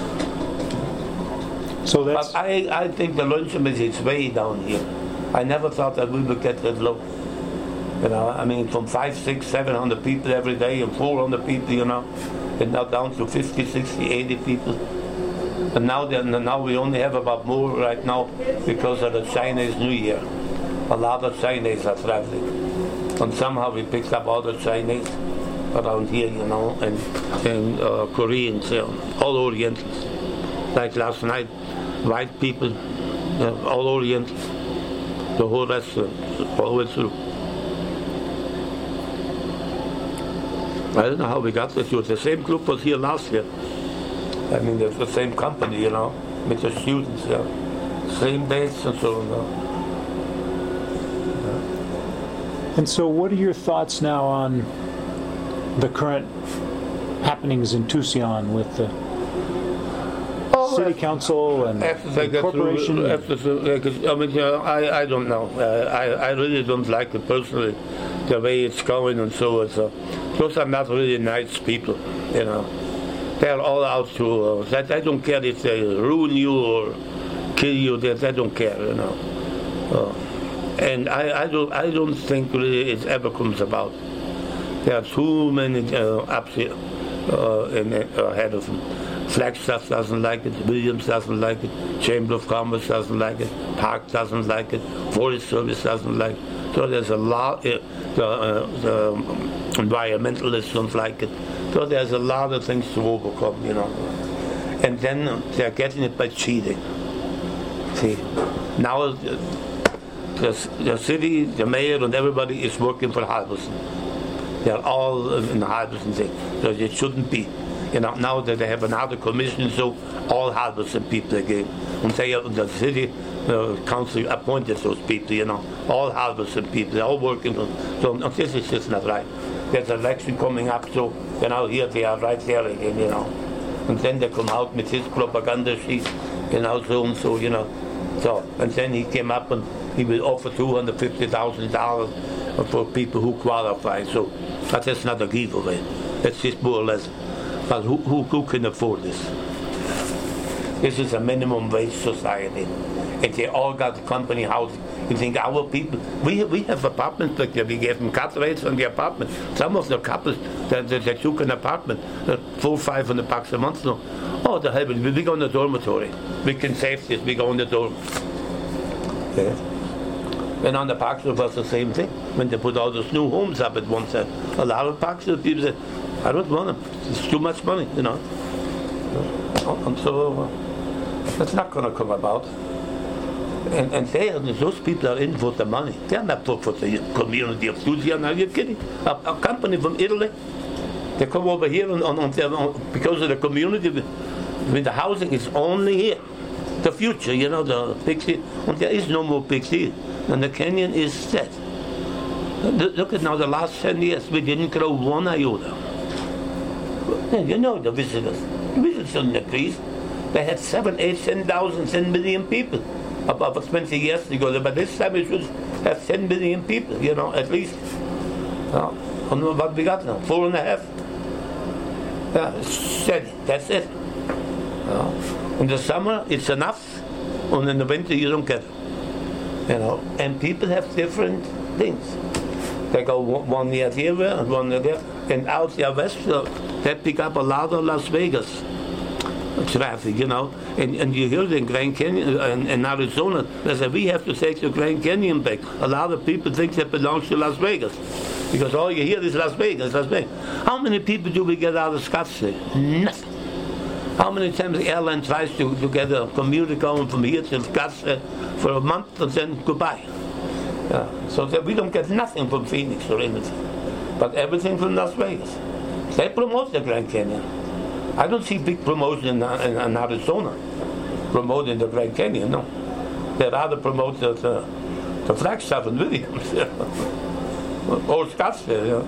So that's... But I, I think the luncheon is way down here. I never thought that we would get that low. You know, I mean, from five, six, seven hundred people every day, and four hundred people, you know, and now down to fifty, sixty, eighty people. And now, now we only have about more right now because of the Chinese New Year. A lot of Chinese are traveling, and somehow we picked up all the Chinese around here, you know, and, and uh, Koreans, you know, all Orientals. Like last night, white people, uh, all Orientals, the whole restaurant, all the way through. I don't know how we got this. It was the same group was here last year. I mean, it's the same company, you know, with the students, yeah. Same dates and so on. Yeah. And so what are your thoughts now on the current happenings in Tucson with the oh, city council and the corporation? Through, after, I mean, you know, I, I don't know. Uh, I, I really don't like it personally, the way it's going and so on. So. Those are not really nice people, you know. They're all out to, uh, that I don't care if they ruin you or kill you, they, they don't care, you know. Uh, And I, I don't I don't think really it ever comes about. There are too many uh, ups here uh, in, uh, ahead of them. Flagstaff doesn't like it, Williams doesn't like it, Chamber of Commerce doesn't like it, Park doesn't like it, Forest Service doesn't like it. So there's a lot, uh, the, uh, the environmentalists don't like it. So there's a lot of things to overcome, you know. And then they're getting it by cheating. See, now the, the, the city, the mayor and everybody is working for Halvorsen. They're all in the Halvorsen thing, so it shouldn't be. You know, now that they have another commission, so all Halvorsen people again. And they, the city uh, council appointed those people, you know, all Halvorsen people, they're all working for them. So no, this is just not right. There's an election coming up, so you know, here they are right there again, you know. And then they come out with his propaganda sheet, you know, so and so, you know. So, and then he came up and he will offer two hundred fifty thousand dollars for people who qualify. So, but that's not a giveaway. That's just more or less. But who, who, who can afford this? This is a minimum wage society. And they all got company housing. You think our people, we we have apartments like that. We give them cut rates on the apartment. Some of the couples that, that, that took an apartment, uh, four, five hundred bucks a month now. Oh, the hell, we go in the dormitory. We can save this, we go in the dorm. Yeah. And on the parks it was the same thing. When they put all those new homes up at one time, a lot of parks, people said, I don't want them. It's too much money, you know. And so uh, that's not going to come about. And, and they, those people are in for the money. They're not for, for the community of Louisiana. Are you kidding? A, a company from Italy, they come over here on, on, on, their, on because of the community. When the housing is only here, the future, you know, the big city. And there is no more big city. And the canyon is dead. Look at now the last ten years, we didn't grow one iota. You know the visitors. The visitors didn't increase. They had seven, eight, ten thousand, ten million people about twenty years ago. But this time it should have ten million people, you know, at least. Uh, I don't know what we got now, four and a half. Yeah, steady, that's it. Uh, in the summer it's enough, and in the winter you don't get it. You know, and people have different things. They go one year here and one year there. And out there west, uh, they pick up a lot of Las Vegas traffic, you know. And, and you hear in Grand Canyon, uh, in, in Arizona, they say, we have to take the Grand Canyon back. A lot of people think that belongs to Las Vegas. Because all you hear is Las Vegas, Las Vegas. How many people do we get out of Scottsdale? Nothing. How many times the airline tries to, to get a commuter going from here to Scottsdale for a month and then goodbye? Yeah. So that we don't get nothing from Phoenix or anything, but everything from Las Vegas. They promote the Grand Canyon. I don't see big promotion in, in, in Arizona promoting the Grand Canyon, no. They rather promote the, the, the Flagstaff and Williams, or Scottsdale, you know.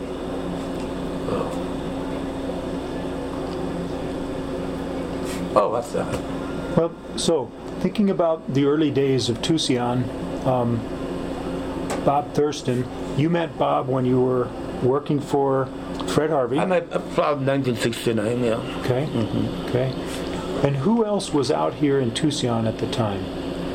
Oh, what's that? Well, so, thinking about the early days of Tucson, um, Bob Thurston, you met Bob when you were working for Fred Harvey. I met about nineteen sixty-nine, yeah. Okay, mm-hmm. Okay. And who else was out here in Tucson at the time?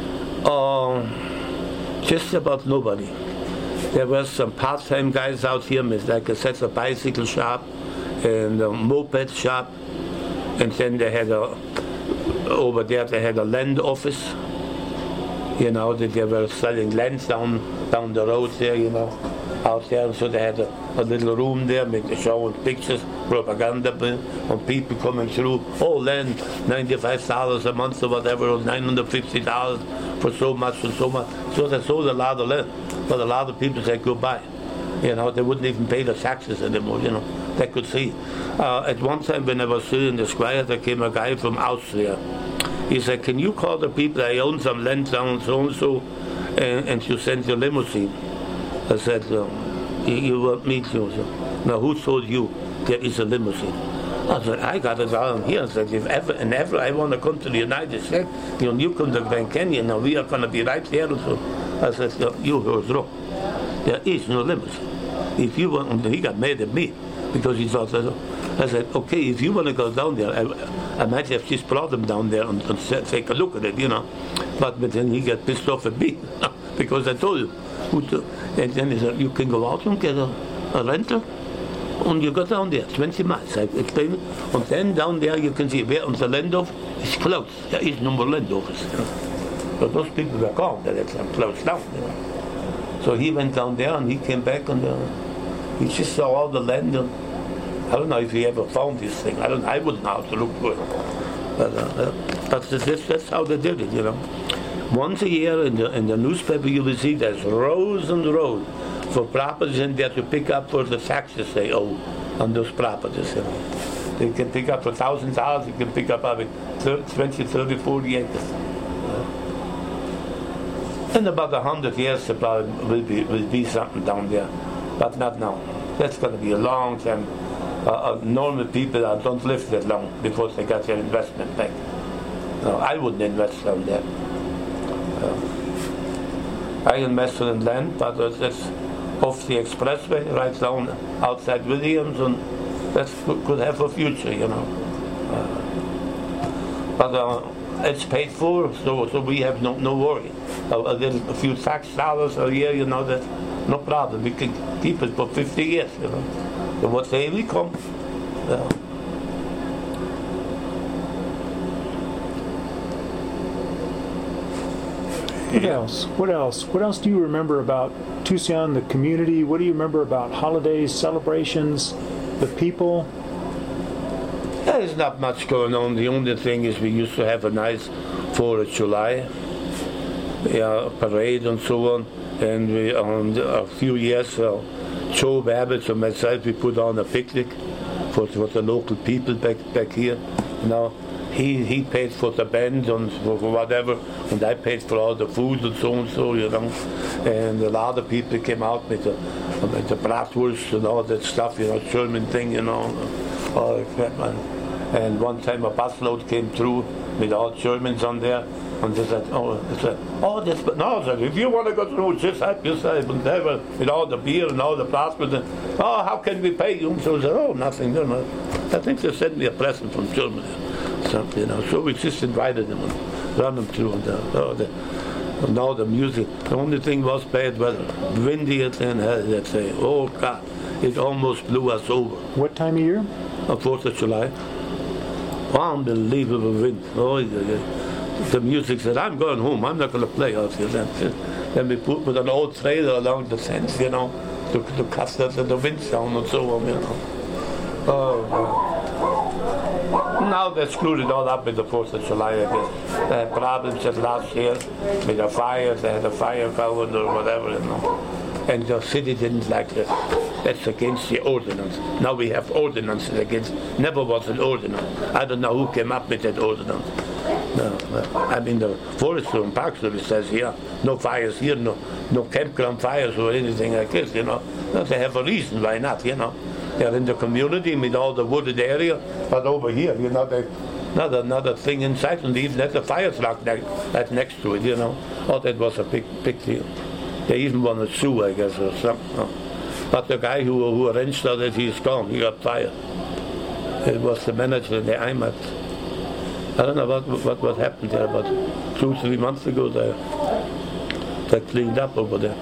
Um, just about nobody. There were some part-time guys out here, like I said, a bicycle shop and a moped shop. And then they had a, over there they had a land office. You know, that they were selling land down down the road there, you know, out there. So they had a, a little room there, making showing pictures, propaganda, on people coming through. Oh, land, ninety-five dollars a month or whatever, or nine hundred fifty dollars for so much and so much. So they sold a lot of land, but a lot of people said goodbye. You know, they wouldn't even pay the taxes anymore, you know. They could see. Uh, at one time when I was sitting in the square, there came a guy from Austria. He said, can you call the people, I own some land down so-and-so, and, and you send your limousine? I said, um, you, you want me to? So, now, who told you there is a limousine? I said, I got it down here. I said, if ever and ever I want to come to the United States, you know, you come to Grand Canyon, now we are going to be right there. So I said, you heard wrong. There is no limousine. If you want, he got mad at me because he thought that. I said, okay, if you want to go down there, I, I might have just brought him down there and, and take a look at it, you know. But, but then he got pissed off at me because I told you. Good, uh, and then he said, you can go out and get a, a rental. And you go down there, twenty miles, I explained it. And then down there you can see where on the Landhof is closed. There is no more Landhofs. You know. So those people were gone, that it's closed down. You know. So he went down there and he came back and uh, he just saw all the land. And I don't know if he ever found this thing. I don't. I wouldn't know how to look for it. But uh, that's, that's, that's how they did it, you know. Once a year in the, in the newspaper you will see there's rows and rows for properties in there to pick up for the taxes they owe on those properties, you know. They can pick up for one thousand dollars, you can pick up I mean, twenty, thirty, forty acres. In about a hundred years there probably will be, will be something down there, but not now. That's going to be a long time. Uh, uh, normal people uh, don't live that long before they get their investment back. No, I wouldn't invest down there. Uh, I invested in land, but it's off the expressway, right down outside Williams, and that could, could have a future, you know. Uh, but uh, it's paid for, so so we have no no worry. A, a little, a few tax dollars a year, you know, that no problem. We can keep it for fifty years, you know. So what day we come? Uh, What else? What else? What else do you remember about Tucson, the community? What do you remember about holidays, celebrations, the people? There's not much going on. The only thing is we used to have a nice fourth of July yeah, parade and so on. And we, on a few years, uh, Joe Babbitt and myself, we put on a picnic for, for the local people back back here. You know, he he paid for the band and for whatever, and I paid for all the food and so and so, you know. And a lot of people came out with the with the bratwurst and all that stuff, you know, German thing, you know. All that, and one time a busload came through with all Germans on there. And they said, oh, they said, oh, this, but no, I said, if you want to go through, just help yourself, and they were with all the beer and all the plastic, and oh, how can we pay you? And so I said, oh, nothing, you know. I think they sent me a present from Germany, something, you know. So we just invited them and run them through, and, uh, oh, the, and all the music. The only thing was bad weather, windy and hell, they'd say, oh God, it almost blew us over. What time of year? On fourth of July. Unbelievable wind. Oh, yeah, yeah. The music said, I'm going home, I'm not going to play out here. Then, then we put with an old trailer along the fence, you know, to, to cut the, the wind sound and so on, you know. Oh, uh, now they screwed it all up with the fourth of July, I guess. They had problems just last year with the fires, they had a fire going or whatever, you know. And the city didn't like that. That's against the ordinance. Now we have ordinances against, never was an ordinance. I don't know who came up with that ordinance. No, no. I mean, the Forestry and Park Service says here, no fires here, no no campground fires or anything like this, you know. No, they have a reason why not, you know. They're in the community with all the wooded area, but over here, you know, they not another thing inside, and even had a fire truck right next to it, you know. Oh, that was a big, big deal. They even want to sue, I guess, or something. No. But the guy who, who arranged all that, he's gone, he got fired. It was the manager in the I M A T. I don't know what, what what happened there, but two, three months ago they, they cleaned up over there.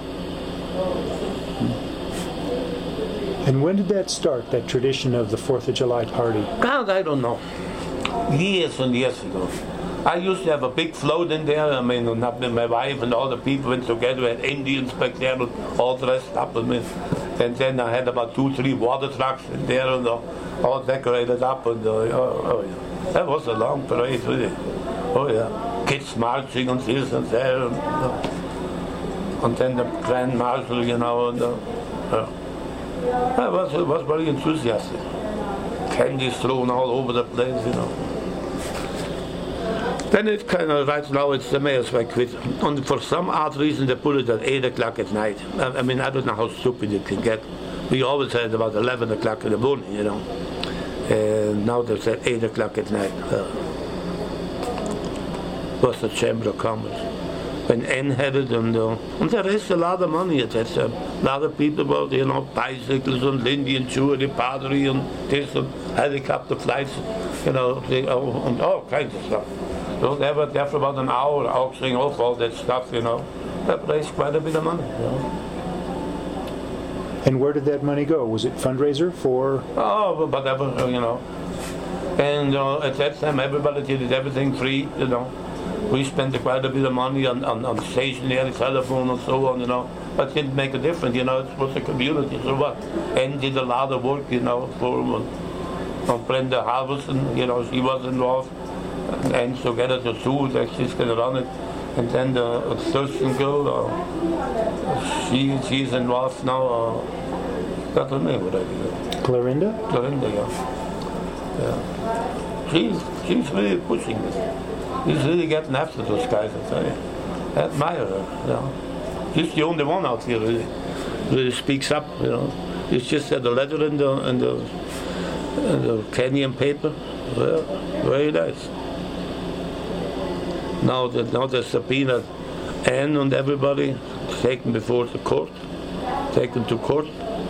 And when did that start, that tradition of the fourth of July party? God, I don't know. Years and years ago. I used to have a big float in there. I mean, my wife and all the people went together. We had Indians back there, all dressed up. I mean, and then I had about two, three water trucks in there, and all decorated up. And uh, oh, oh, yeah. That was a long parade, really. Oh yeah, kids marching and this and there, and, uh, and then the Grand Marshal, you know, and uh, uh, it was it was very enthusiastic. Candies thrown all over the place, you know. Then it kind of right now it's the mayor's way quit, and for some odd reason they put it at eight o'clock at night. I, I mean, I don't know how stupid it can get. We always had about eleven o'clock in the morning, you know. And now they said eight o'clock at night. Uh, was the Chamber of Commerce. When N had it, and, uh, and there is a lot of money at that time. A lot of people bought, you know, bicycles and Indian jewelry, pottery, and this, and helicopter flights, you know, they, oh, and all kinds of stuff. So they were there for about an hour auctioning off all that stuff, you know. have raised quite a bit of money. You know. And where did that money go? Was it fundraiser for? Oh, whatever, you know. And uh, at that time, everybody did everything free, you know. We spent quite a bit of money on, on, on stationery, telephone, and so on, you know. But it didn't make a difference, you know. It was a community, so what? And did a lot of work, you know, for uh, Brenda Halverson, you know, she was involved. And together the two, that she's going to run it. And then the Thurston girl, uh, she she's involved now. Uh, got her name already. Clorinda? Clorinda, yeah. Yeah. She's she's really pushing this. She's really getting after those guys. I tell you, I admire her. You know, she's the only one out here really really speaks up. You know, it's just had a letter in the in the, in the Kenyan paper. Well, very nice. Now that now the subpoena Anne and everybody taken before the court, taken to court.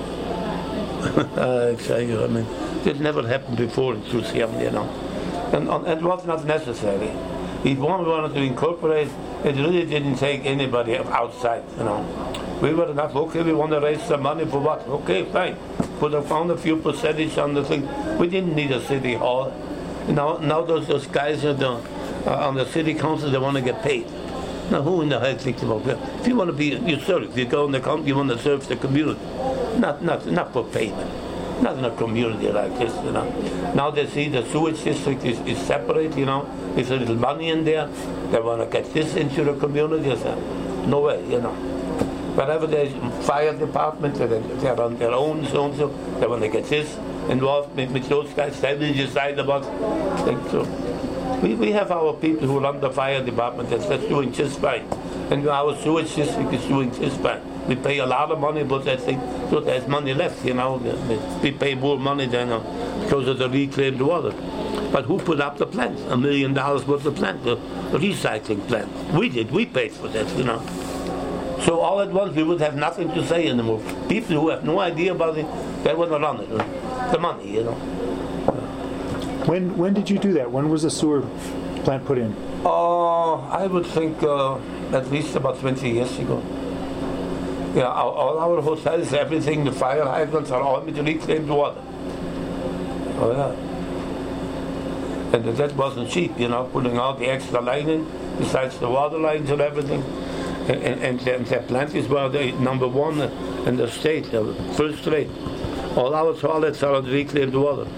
I tell you, I mean, this never happened before in Tusiam, you know, and, and it was not necessary. If one wanted to incorporate, it really didn't take anybody outside, you know. We were enough. Okay, we want to raise some money for what? Okay, fine. Put a, found a few percentage on the thing. We didn't need a city hall. Now, now those those guys are the. Uh, on the city council, they want to get paid. Now, who in the hell thinks about that? If you want to be, you serve. If you go in the country, you want to serve the community, not not not for payment. Not in a community like this, you know. Now they see the sewage district is, is separate, you know. There's a little money in there. They want to get this into the community. I said, no way, you know. Whatever there's fire department, they're, they're on their own, so and so. They want to get this involved with, with those guys. They will decide about things. So. We, we have our people who run the fire department that's, that's doing just fine. And our sewage district is doing just fine. We pay a lot of money, but I think so there's money left, you know. We pay more money than uh, because of the reclaimed water. But who put up the plant? A million dollars worth of plant, the recycling plant. We did, we paid for that, you know. So all at once we would have nothing to say anymore. People who have no idea about it, they want to run it. The money, you know. When when did you do that? When was the sewer plant put in? Uh, I would think uh, at least about twenty years ago. Yeah, all, all our hotels, everything, the fire hydrants are all with reclaimed water. Oh yeah. And that wasn't cheap, you know, putting all the extra line in, besides the water lines and everything. And, and, and, the, and the plant is well, the number one in the state, the first rate. All our toilets are on reclaimed water.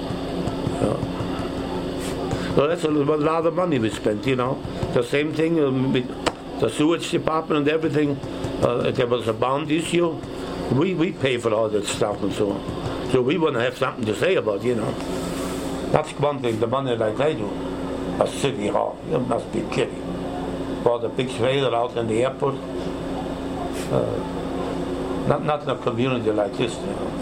So that's a lot of money we spent, you know. The same thing um, with the sewage department and everything. Uh, there was a bond issue. We we pay for all that stuff and so on. So we want to have something to say about, you know. That's one thing, the money like they do. A city hall, you must be kidding. Bought a big trailer out in the airport. Uh, not, not in a community like this, you know.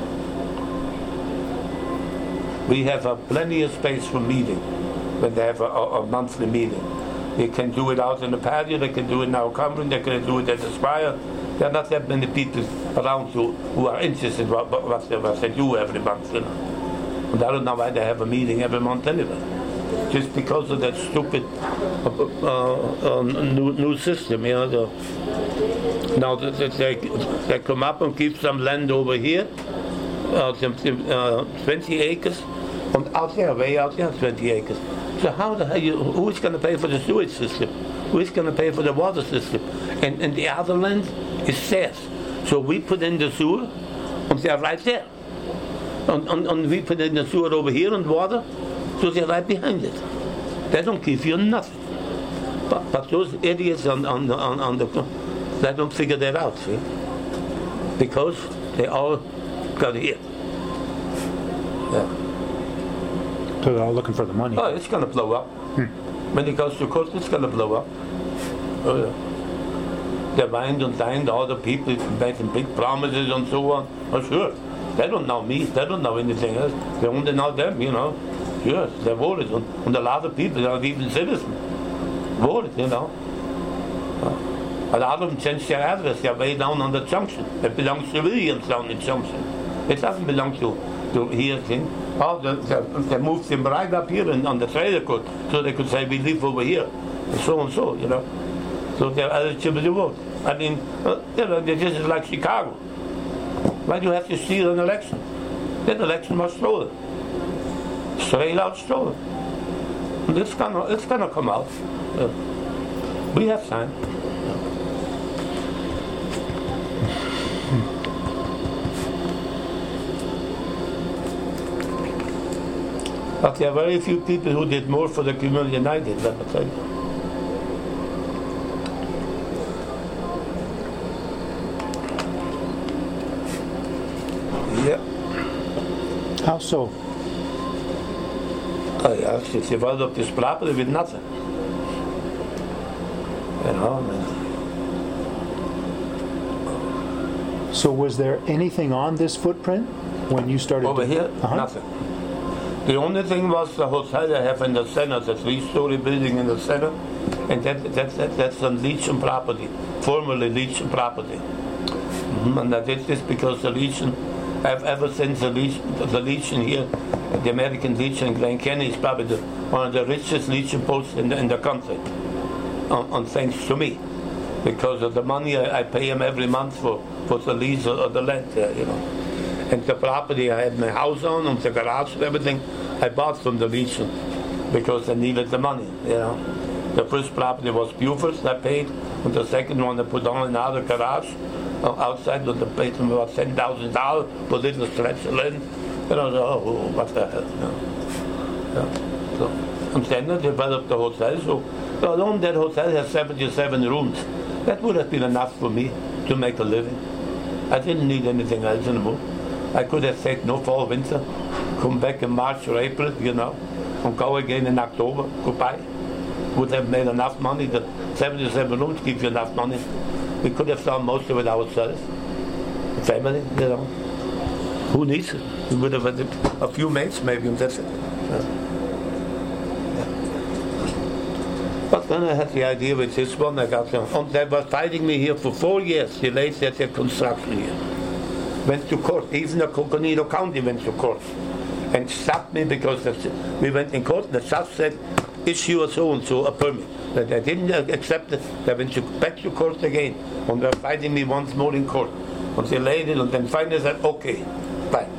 We have uh, plenty of space for meeting when they have a, a, a monthly meeting. They can do it out in the patio, they can do it in our conference, they can do it at the Spire. There are not that many people around who, who are interested in what, what, they, what they do every month, you know. And I don't know why they have a meeting every month anyway. Just because of that stupid uh, uh, uh, new, new system, you know. The, now they, they, they come up and give some land over here, uh, some, uh, twenty acres. And out there, way out there, twenty acres. So how the hell, you, who is going to pay for the sewage system? Who is going to pay for the water system? And, and the other land is theirs. So we put in the sewer, and they're right there. And, and, and we put in the sewer over here and water, so they're right behind it. They don't give you nothing. But, but those idiots on, on, on, on the, they don't figure that out, see? Because they all got here. Yeah. So they're all looking for the money. Oh, it's going to blow up. Hmm. When it goes to court, it's going to blow up. Oh, yeah. They wined and dined all the people, making big promises and so on. Oh, sure. They don't know me. They don't know anything else. They only know them, you know. Sure, they're worried. And, and a lot of people are even citizens. Worried, you know. Uh, a lot of them change their address. They're way down on the junction. It belongs to Williams down in Junction. It doesn't belong to, to here, thing. Oh, they, they, they moved them right up here in, on the trailer court, so they could say we live over here, and so and so, you know. So they're eligible to vote. I mean, uh, you know, this is like Chicago. Why do you have to steal an election? That election was stolen. Straight out stolen. And it's gonna, it's gonna come out. Yeah. We have time. But there are very few people who did more for the community than I did, let me tell you. Yeah. How so? I actually developed this property with nothing. You know, I mean, So was there anything on this footprint when you started? over to- here, Uh-huh. nothing. The only thing was the hotel I have in the center, the three-story building in the center, and that, that, that that's on Legion property, formerly Legion property. Mm-hmm. And I did this because the Legion, I've ever since the Legion, the Legion here, the American Legion in Glen Canyon is probably the, one of the richest Legion posts in the, in the country, on, on thanks to me, because of the money I, I pay them every month for, for the lease of the land there, you know. And the property I had my house on, and the garage and everything, I bought from the Legion because I needed the money, you know. The first property was Buford's, I paid, and the second one I put on another garage uh, outside, and I paid them about ten thousand dollars for little stretch of land. And I was like, oh, what the hell, you know. Yeah. So, and then I developed the hotel, so, so alone that hotel has seventy-seven rooms. That would have been enough for me to make a living. I didn't need anything else anymore. I could have said no fall, winter, come back in March or April, you know, and go again in October, goodbye. Would have made enough money. The seventy-seven rooms give you enough money. We could have done most of it ourselves. The family, you know. Who needs it? We would have had a few mates maybe, and that's it. Yeah. Yeah. But then I had the idea with this one, I got them. And they were fighting me here for four years, delayed at their construction here. Went to court, even the Coconino County went to court and stopped me because we went in court and the judge said, issue a so-and-so a permit. That I didn't accept it, they went to, back to court again, and they're fighting me once more in court. And they laid it, and then finally said, okay, fine.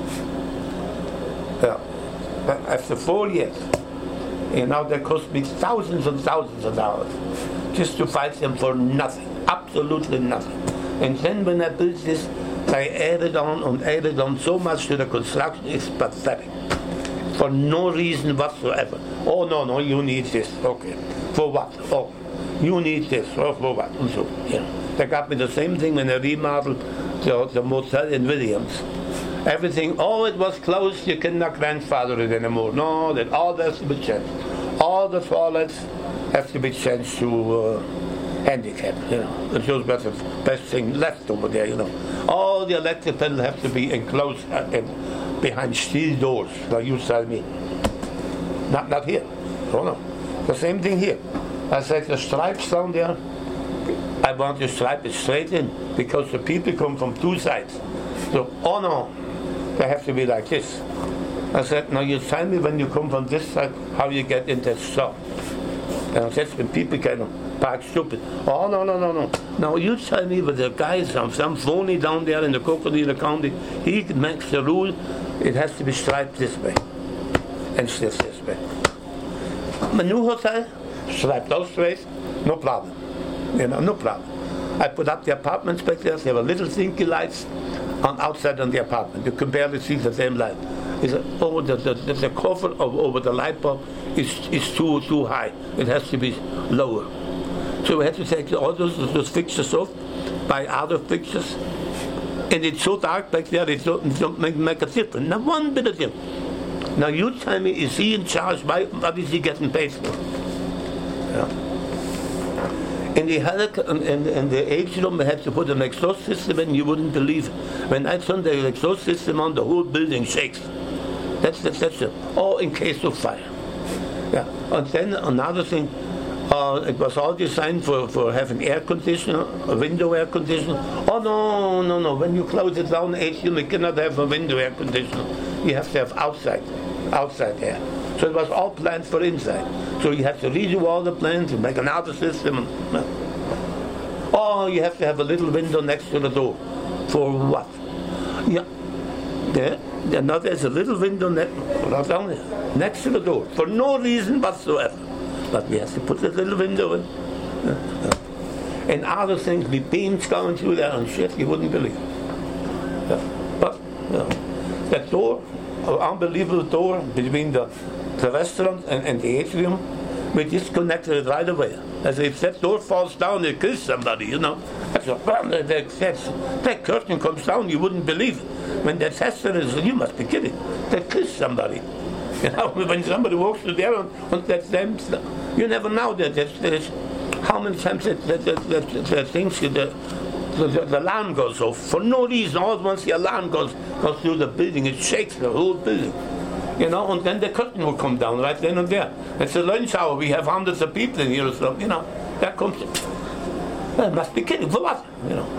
Yeah. But after four years, you know, that cost me thousands and thousands of dollars just to fight them for nothing, absolutely nothing. And then when I built this, I added on and added on so much to the construction, it's pathetic. For no reason whatsoever. Oh, no, no, you need this. Okay. For what? Oh, you need this. Oh, for what? And so, yeah. They got me the same thing when I remodeled the, the motel in Williams. Everything, oh, it was closed, you cannot grandfather it anymore. No, that all has to be changed. All the toilets have to be changed to uh, handicap, you know. It's just the best thing left over there, you know. All the electric panels have to be enclosed uh, in, behind steel doors, like you tell me. Not, not here. Oh no. The same thing here. I said the stripes down there, I want to stripe it straight in because the people come from two sides. So, oh no, they have to be like this. I said, now you tell me when you come from this side how you get in that stop. And that's when people kind of park stupid. Oh, no, no, no, no. Now you tell me with the guys, some, some phony down there in the Coconino County, he makes the rule, it has to be striped this way. And this this way. My new hotel, striped those ways, no problem. You know, no problem. I put up the apartments back there, there were little thinky lights on outside on the apartment. You can barely see the same light. It's a, oh, the, the, the cover of, over the light bulb is, is too too high. It has to be lower. So we had to take all those, those fixtures off, buy other fixtures. And it's so dark back there, it don't, it don't make, make a difference. Not one bit of difference. Now you tell me, is he in charge? Why, what is he getting paid for? Yeah. In the helic- in, in the age room, we had to put an exhaust system in. You wouldn't believe it. When I turn the exhaust system on, the whole building shakes. That's that's that's it. All in case of fire. Yeah. And then another thing, uh, it was all designed for, for having air conditioner, a window air conditioner. Oh no, no, no. When you close it down, H U, you cannot have a window air conditioner. You have to have outside, outside air. So it was all planned for inside. So you have to redo all the plans and make another system. And, Oh, you have to have a little window next to the door. For what? Yeah. There, there, now there's a little window ne- right down there, next to the door, for no reason whatsoever. But we have to put a little window in. Yeah, yeah. And other things, with beams going through there and shit, you wouldn't believe. Yeah. But, you know, that door, an unbelievable door between the, the restaurant and, and the atrium, we disconnected it right away. As if that door falls down, it kills somebody, you know. That's a, that, that, that curtain comes down, you wouldn't believe it. When that tester is, you must be kidding. That kills somebody. You know, when somebody walks through there and, and that them, you never know that there's, there's how many times that that that, that, that things the, the, the the alarm goes off for no reason. All at once the alarm goes goes through the building, it shakes the whole building. You know, and then the curtain will come down right then and there. It's a lunch hour. We have hundreds of people in here or something. You know, that comes. That must be kidding for what? You know.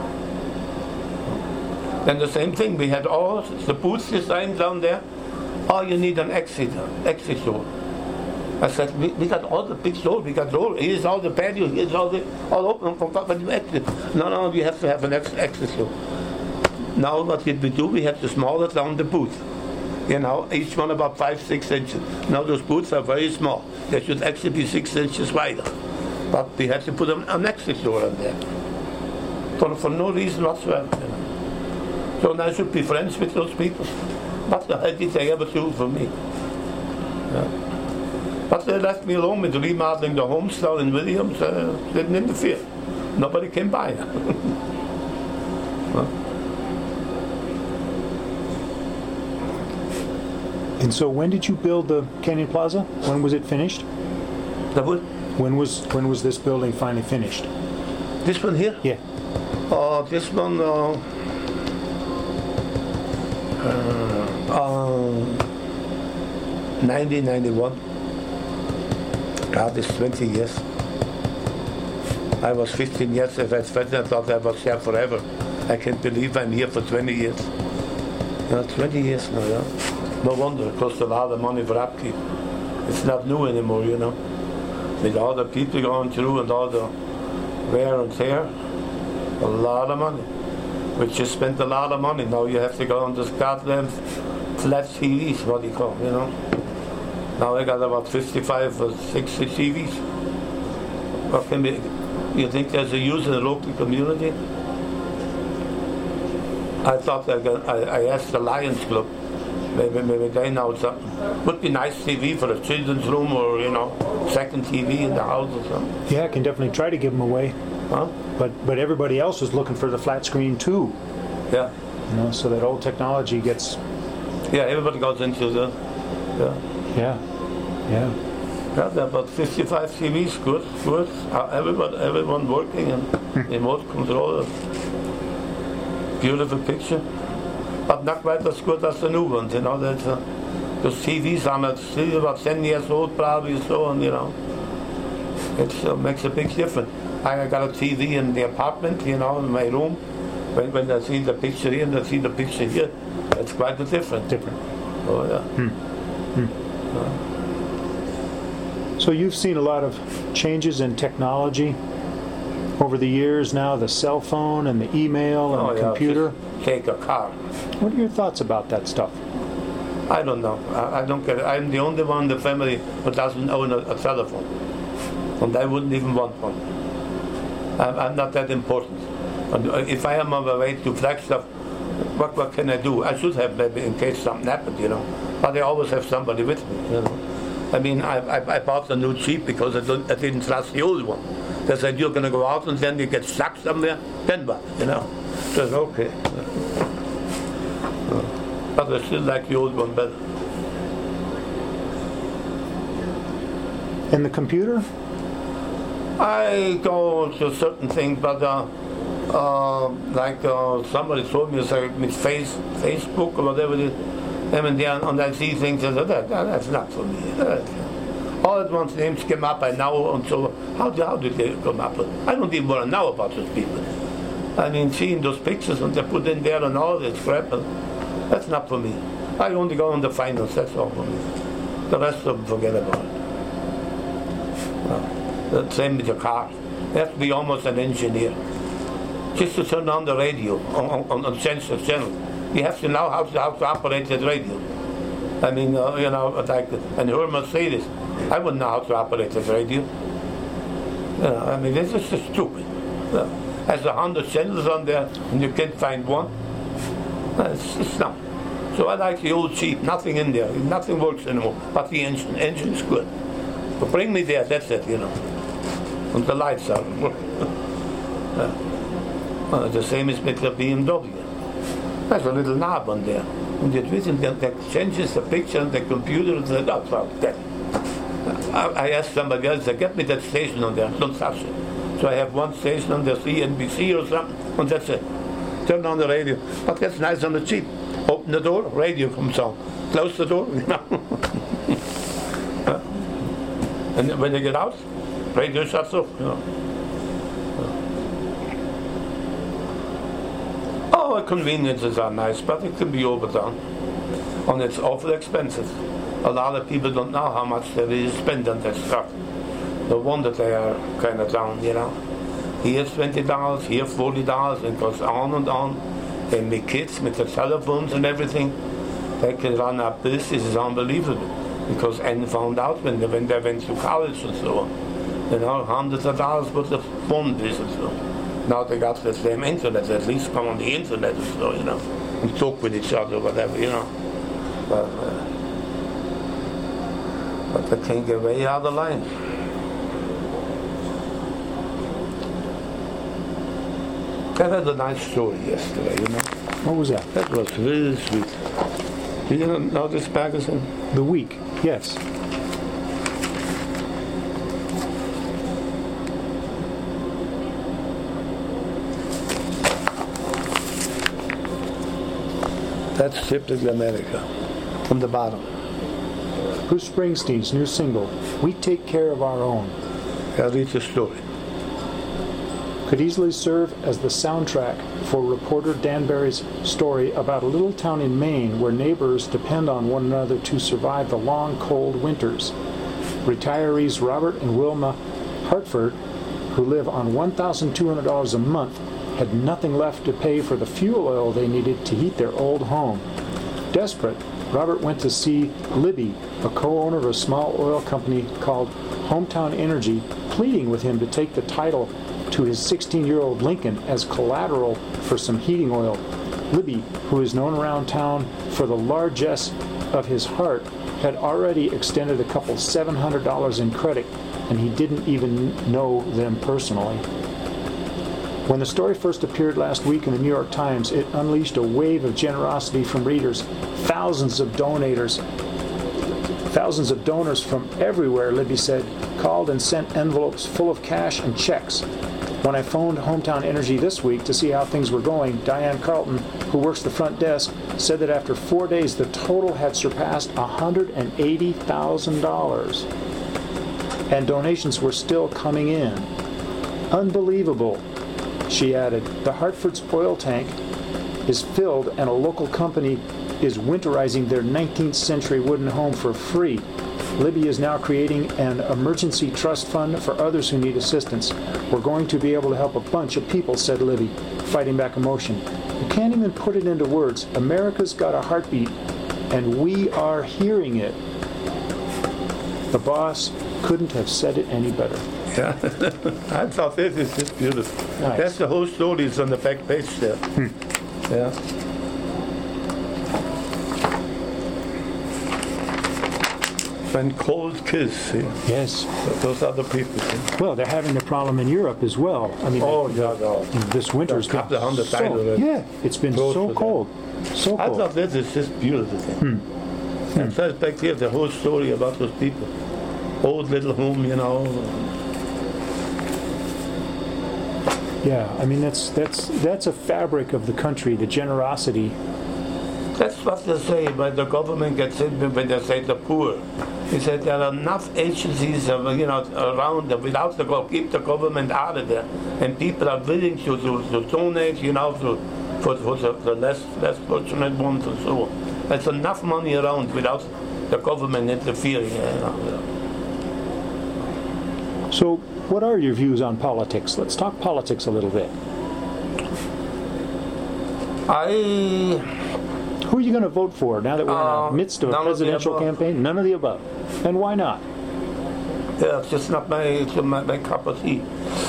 Then the same thing. We had all the booths designed down there. Oh, you need an exit, exit door. I said, we, we got all the big doors. We got door. Here's all the patio. Here's all the all open from top of the exit. No, no, we have to have an ex- exit door. Now what did we do? We had to smaller down the booth. You know, each one about five, six inches. Now those booths are very small. They should actually be six inches wider. But we had to put an, an exit door on there. For, for no reason whatsoever. You know. So now I should be friends with those people. What the hell did they ever do for me? Yeah. But they left me alone with remodeling the homes down in Williams. Uh, didn't interfere. Nobody came by. Huh? And so when did you build the Canyon Plaza? When was it finished? The what? When was when was this building finally finished? This one here? Yeah. Uh, this one, uh, uh, uh, nineteen ninety-one. God, it's twenty years. I was fifteen years as I started. I thought I was here forever. I can't believe I'm here for twenty years. Yeah, twenty years now, yeah. No wonder, it costs a lot of money for upkeep. It's not new anymore, you know. With all the people going through and all the wear and tear, a lot of money. We just spent a lot of money. Now you have to go on to Scotland, flat T Vs, what do you call, you know. Now I got about fifty-five or sixty T Vs. What can be, you think there's a use in the local community? I thought I, got, I, I asked the Lions Club, maybe maybe they know something. Would be nice T V for a children's room or, you know, second T V in the house or something. Yeah, I can definitely try to give them away. Huh? But but everybody else is looking for the flat screen too. Yeah. You know, so that old technology gets. Yeah, everybody goes into the. Yeah. Yeah. Yeah. Yeah, there are about fifty-five T Vs, good, good. Uh, everyone, everyone working and remote control. Beautiful picture. But not quite as good as the new ones, you know. That's, uh, those T Vs are still about ten years old, probably, so on, you know. It uh, makes a big difference. I got a T V in the apartment, you know, in my room. When, when I see the picture here and I see the picture here, it's quite a difference. Different. Oh, yeah. Hmm. Hmm. Uh, So you've seen a lot of changes in technology over the years now, the cell phone and the email and oh, the yeah, computer. Take a car. What are your thoughts about that stuff? I don't know. I, I don't get it. I'm the only one in the family who doesn't own a, a telephone. And I wouldn't even want one. I'm, I'm not that important. And if I am on my way to Flagstaff, what, what can I do? I should have maybe in case something happened, you know. But I always have somebody with me, you know. I mean, I, I, I bought the new Jeep because I, don't, I didn't trust the old one. They said, you're going to go out and then you get stuck somewhere, then what, you know. So I said, okay. But I still like the old one better. And the computer? I go to certain things, but uh, uh, like uh, somebody told me, it's like with face, Facebook or whatever it is, and then and I see things, I said, that, that, that's not for me. That, all at once names came up, I know, and so how, how did they come up? I don't even want to know about those people. I mean, seeing those pictures and they put in there and all this crap, that's not for me. I only go on the finance, that's all for me. The rest of them, forget about it. Well, the same with your car. You have to be almost an engineer. just to turn on the radio on, on, on sensitive channel. You have to know how to, how to operate that radio. I mean, uh, you know, like, and her Mercedes, I wouldn't know how to operate that radio. You know, I mean, this is just stupid. You know, has a hundred channels on there, and you can't find one. Uh, It's, it's not. So I like the old cheap, nothing in there, nothing works anymore. But the engine, engine is good. But bring me there, that's it, you know. And the lights are. uh, well, the same as with the B M W. There's a little knob on there. And you twist it, that changes the picture on the computer and said, oh, well, that. I, I asked somebody else, get me that station on there, don't touch it. So I have one station on the C N B C or something, and that's it. Turn on the radio. But that's nice on the cheap. Open the door, radio comes on. Close the door, you know. And when they get out, radio shuts off, you know. Oh, conveniences are nice, but it can be overdone. And it's awfully expensive. A lot of people don't know how much they really spend on that stuff. No wonder they are kind of down, you know. Here's twenty dollars, here forty dollars, and it goes on and on. And the kids with the telephones and everything, they can run up this. This is unbelievable. Because Anne found out when they, when they went to college and so on. You know, hundreds of dollars worth of phone business. So. Now they got the same internet, at least come on the internet and so, you know, and talk with each other, whatever, you know. But, uh, but they can't get way out of line. That had a nice story yesterday, you know. What was that? That was really sweet. You didn't know this magazine? The Week, yes. That's typically America, from the bottom. Bruce Springsteen's new single, We Take Care of Our Own, I'll read the story. could easily serve as the soundtrack for reporter Dan Barry's story about a little town in Maine where neighbors depend on one another to survive the long, cold winters. Retirees Robert and Wilma Hartford, who live on one thousand two hundred dollars a month, had nothing left to pay for the fuel oil they needed to heat their old home. Desperate, Robert went to see Libby, a co-owner of a small oil company called Hometown Energy, pleading with him to take the title to his sixteen-year-old Lincoln as collateral for some heating oil. Libby, who is known around town for the largesse of his heart, had already extended a couple seven hundred dollars in credit, and he didn't even know them personally. When the story first appeared last week in the New York Times, it unleashed a wave of generosity from readers. Thousands of donators, thousands of donors from everywhere, Libby said, called and sent envelopes full of cash and checks. When I phoned Hometown Energy this week to see how things were going, Diane Carlton, who works the front desk, said that after four days the total had surpassed one hundred eighty thousand dollars. And donations were still coming in. Unbelievable. She added, the Hartford's oil tank is filled and a local company is winterizing their nineteenth century wooden home for free. Libby is now creating an emergency trust fund for others who need assistance. We're going to be able to help a bunch of people, said Libby, fighting back emotion. You can't even put it into words. America's got a heartbeat, and we are hearing it. The boss couldn't have said it any better. Yeah, I thought this is just beautiful. Nice. That's the whole story is on the back page there. Hmm. Yeah. When cold kiss, yeah. Yes. Those other people. Yeah. Well, they're having the problem in Europe as well. I mean, Oh, the, yeah, no. this winter's A been couple of hundred so, times already. yeah, it's been Close so to cold, so I cold. thought this is just beautiful thing. Hmm. And first back here, the whole story about those people. Old little home, you know. Yeah, I mean that's that's that's a fabric of the country, the generosity. That's what they say when the government gets in, when they say the poor. He said there are enough agencies, uh, you know, around them without the go keep the government out of there, and people are willing to, to, to donate, you know, to, for, for the, the less less fortunate ones and so on. There's enough money around without the government interfering. You know. So, what are your views on politics? Let's talk politics a little bit. I Who are you going to vote for now that we're Uh, in the midst of a none of the presidential above. campaign? None of the above. And why not? yeah, it's just not my it's my, my cup of tea.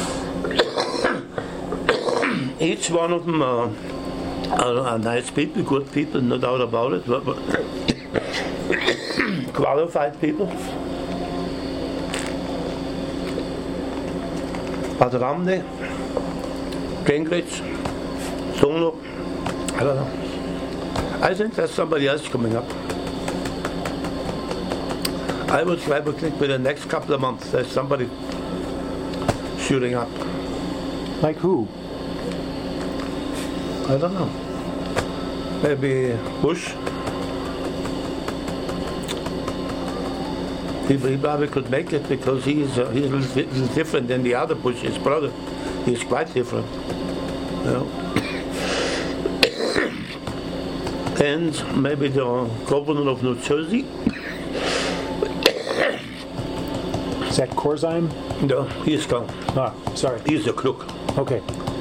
Each one of them are, are, are nice people, good people, no doubt about it. But, but qualified people. But Romney, Gingrich, Solo, I don't know. I think there's somebody else coming up. I would, I would think within the next couple of months there's somebody shooting up. Like who? I don't know. Maybe Bush. He, he probably could make it because he's uh, he's a little bit different than the other Bush, his brother. He's quite different. You know? And maybe the governor of New Jersey. Is that Corzine? No, he's gone. Ah, sorry. He's a crook. Okay.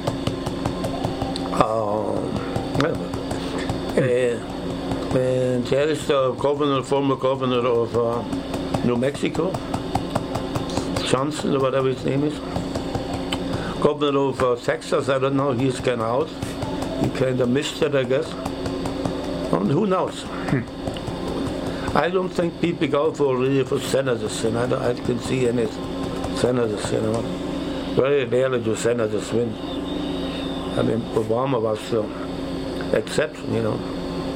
Um, well, uh, and there is the governor, former governor of uh, New Mexico, Johnson or whatever his name is. Governor of uh, Texas, I don't know, he's kind of out. He kind of missed it, I guess. And who knows? Hmm. I don't think people go for really for senators, and I, don't, I can see any senators, you know. Very rarely do senators win. I mean, Obama was the exception, you know.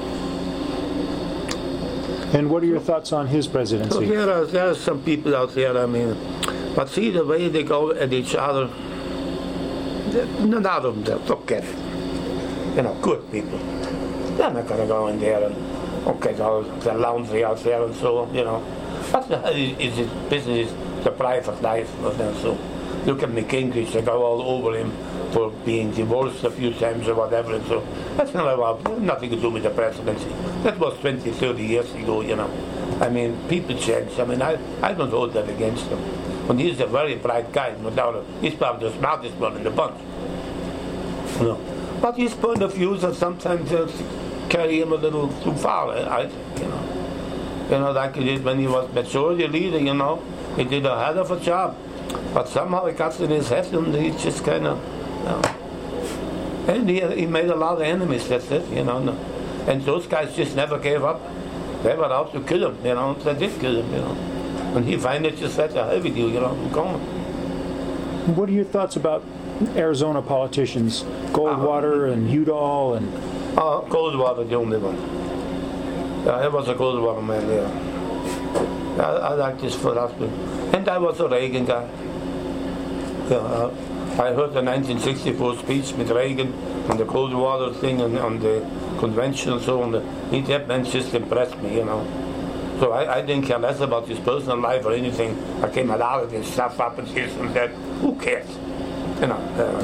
And what are your thoughts on his So presidency? there are, there are some people out there, I mean, but see the way they go at each other, they- none of them, they'll forget it. You know, good people. They're not going to go in there and, okay, so the laundry out there and so on, you know. But the, is his business, the private life of them, so. Look at McKinley, they go all over him for being divorced a few times or whatever, and so that's not about, nothing to do with the presidency. That was twenty, thirty years ago, you know. I mean, people change. I mean, I, I don't hold that against him. And he's a very bright guy, no doubt. He's probably the smartest one in the bunch. You know. But his point of views are sometimes uh, carry him a little too far, I think, you know. You know, like he did when he was majority leader, you know. He did a hell of a job. But somehow it got in his head and he just kind of, you know. And he, he made a lot of enemies, that's it, you know. And those guys just never gave up. They were out to kill him, you know. They did kill him, you know. And he finally just said, I have with you, you know, I'm going. What are your thoughts about Arizona politicians, Goldwater and Udall and Uh, Goldwater, the only one. Yeah, I was a Goldwater man, yeah. I, I like this philosophy. And I was a Reagan guy. Yeah, uh, I heard the nineteen sixty-four speech with Reagan on the Goldwater thing and on the convention and so on. He, that man just impressed me, you know. So I, I didn't care less about his personal life or anything. I came a lot of this stuff up and this and that. Who cares? You know. Uh,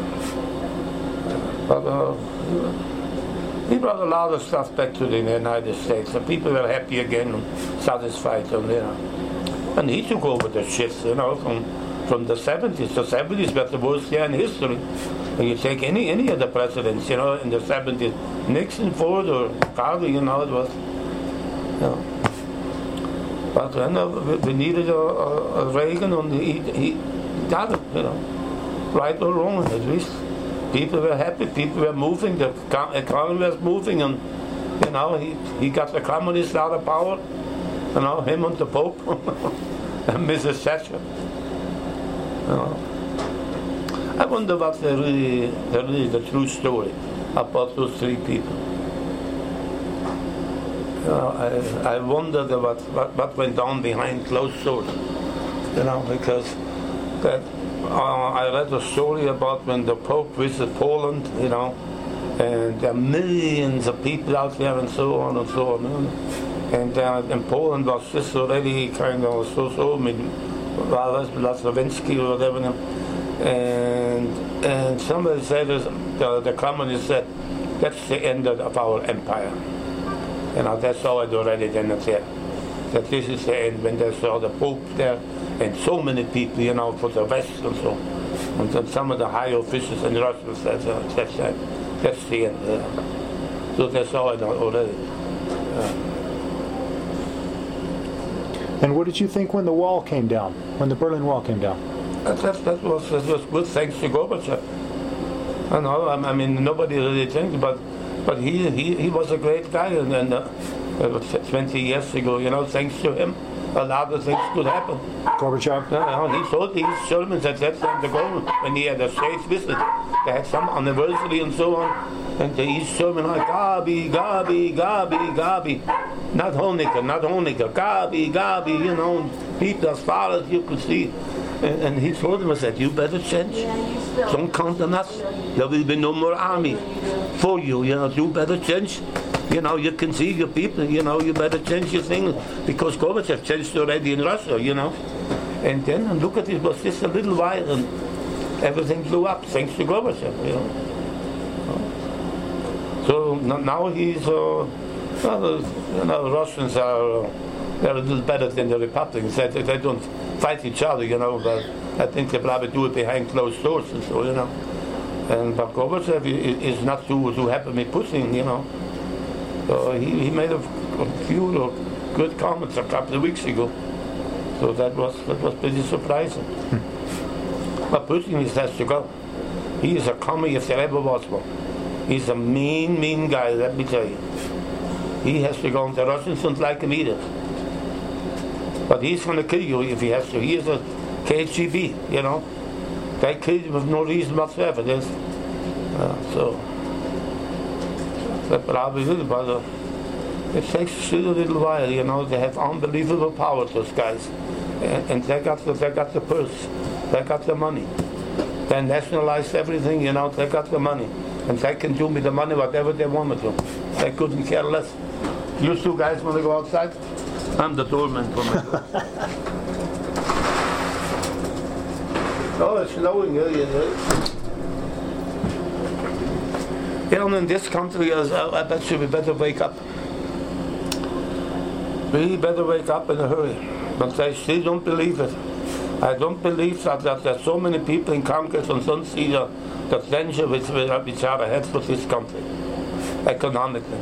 but uh, he brought a lot of stuff back to the United States. The people were happy again and satisfied. And, you know. And he took over the shit, you know, from from the seventies. The seventies were the worst year in history. When you take any any of the presidents, you know, in the seventies, Nixon, Ford, or Carter, you know, it was, you know. But then uh, we, we needed a, a, a Reagan, and he, he got it, you know, right or wrong, at least. People were happy, people were moving, the economy was moving, and, you know, he, he got the communists out of power, you know, him and the Pope, and Missus Thatcher. You know. I wonder what the really, the really the true story about those three people. You know, I, I wonder what, what what went on behind closed doors. You know, because that uh, I read a story about when the Pope visited Poland. You know, and there are millions of people out there, and so on and so on. And uh, and Poland was just already kind of so so. Well, Laslovensky or whatever. And and somebody said, the, the communists said, that's the end of our empire. You know, that's all I'd already then there. That this is the end when they saw the Pope there and so many people, you know, for the West and so. And then some of the high officials in Russia said, uh, said that. that's the end. Uh, so that's all I know already. Uh, And what did you think when the wall came down, when the Berlin Wall came down? that, that, that was that was good, thanks to Gorbachev. I know. I, I mean, nobody really thinks, but but he he, he was a great guy, and, and uh, it was twenty years ago. You know, thanks to him, a lot of things could happen. Gorbachev? No, no, he told these Germans at that time to go when he had a state visit. They had some anniversary and so on. And the East German like, Gabi, Gabi, Gabi, Gabi. Not Honecker, not Honecker. Gabi, Gabi, you know, people as far as you could see. And, and he told them, I said, you better change. Don't count on us. There will be no more army for you. You know, you better change. You know, you can see your people, you know, you better change your thing. Because Gorbachev changed already in Russia, you know. And then, and look at it, it was just a little while and everything blew up thanks to Gorbachev, you know. So now he's, uh, well, you know, Russians are, uh, they're a little better than the Republicans. They, they don't fight each other, you know, but I think they probably do it behind closed doors and so, you know. And but Gorbachev is not too, too happy with Putin, you know. So he, he made a, a few uh, good comments a couple of weeks ago. So that was that was pretty surprising. Hmm. But Putin has to go. He is a commie if there ever was one. He's a mean, mean guy, let me tell you. He has to go, and the Russians don't like him either. But he's going to kill you if he has to. He is a K G B, you know. They kill you with no reason whatsoever. There's, uh, so, that probably will, but uh, it takes still a little while, you know. They have unbelievable power, those guys. And, and they got the, they got the purse. They got the money. They nationalized everything, you know. They got the money. And they can do with the money whatever they want to. They couldn't care less. You two guys want to go outside? I'm the doorman for my door. Oh, it's snowing here, you know. You know, in this country, I bet you we better wake up. We better wake up in a hurry. But I still don't believe it. I don't believe that, that there's so many people in Congress and don't see the, the danger which, which are ahead for this country, economically.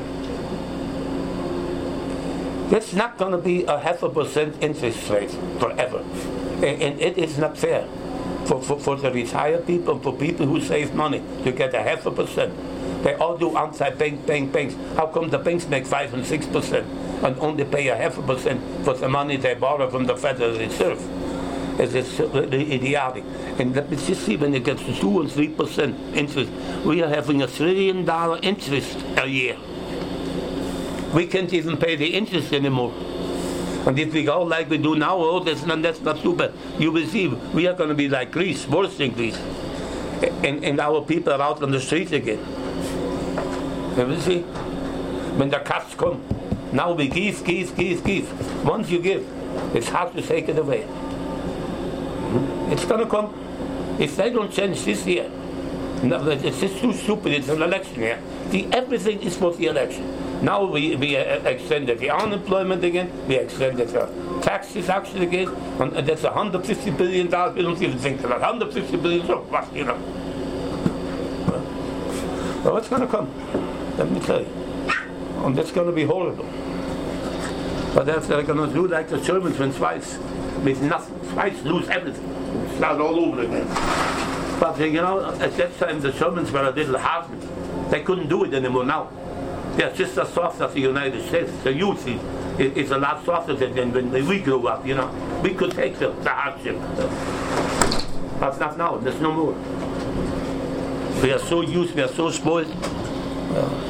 It's not going to be a half a percent interest rate forever. And, and it is not fair for, for, for the retired people, for people who save money, to get a half a percent. They all do anti-bank, bank, banks. How come the banks make five and six percent and only pay a half a percent for the money they borrow from the Federal Reserve? It's idiotic. And let me just see, when it gets to two and three percent interest, we are having a trillion dollar interest a year. We can't even pay the interest anymore. And if we go like we do now, oh, that's not, that's not too bad. You will see, we are going to be like Greece, worse than Greece. And, and our people are out on the streets again. You will see, when the cuts come, now we give, give, give, give. Once you give, it's hard to take it away. It's going to come. If they don't change this year, no, it's just too stupid. It's an election year. The, everything is for the election. Now we, we extended the unemployment again. We extended the tax deduction again. And that's one hundred fifty billion dollars. We don't even think that one hundred fifty billion dollars. So what, you know? Well, what's going to come? Let me tell you. And that's going to be horrible. But if they're going to do like the Germans when twice, with nothing, twice lose everything. Start all over again. But you know, at that time the Germans were a little hardened. They couldn't do it anymore now. They're just as soft as the United States. The youth is, is a lot softer than when we grew up, you know. We could take the, the hardship. But not now, there's no more. We are so used, we are so spoiled. Uh,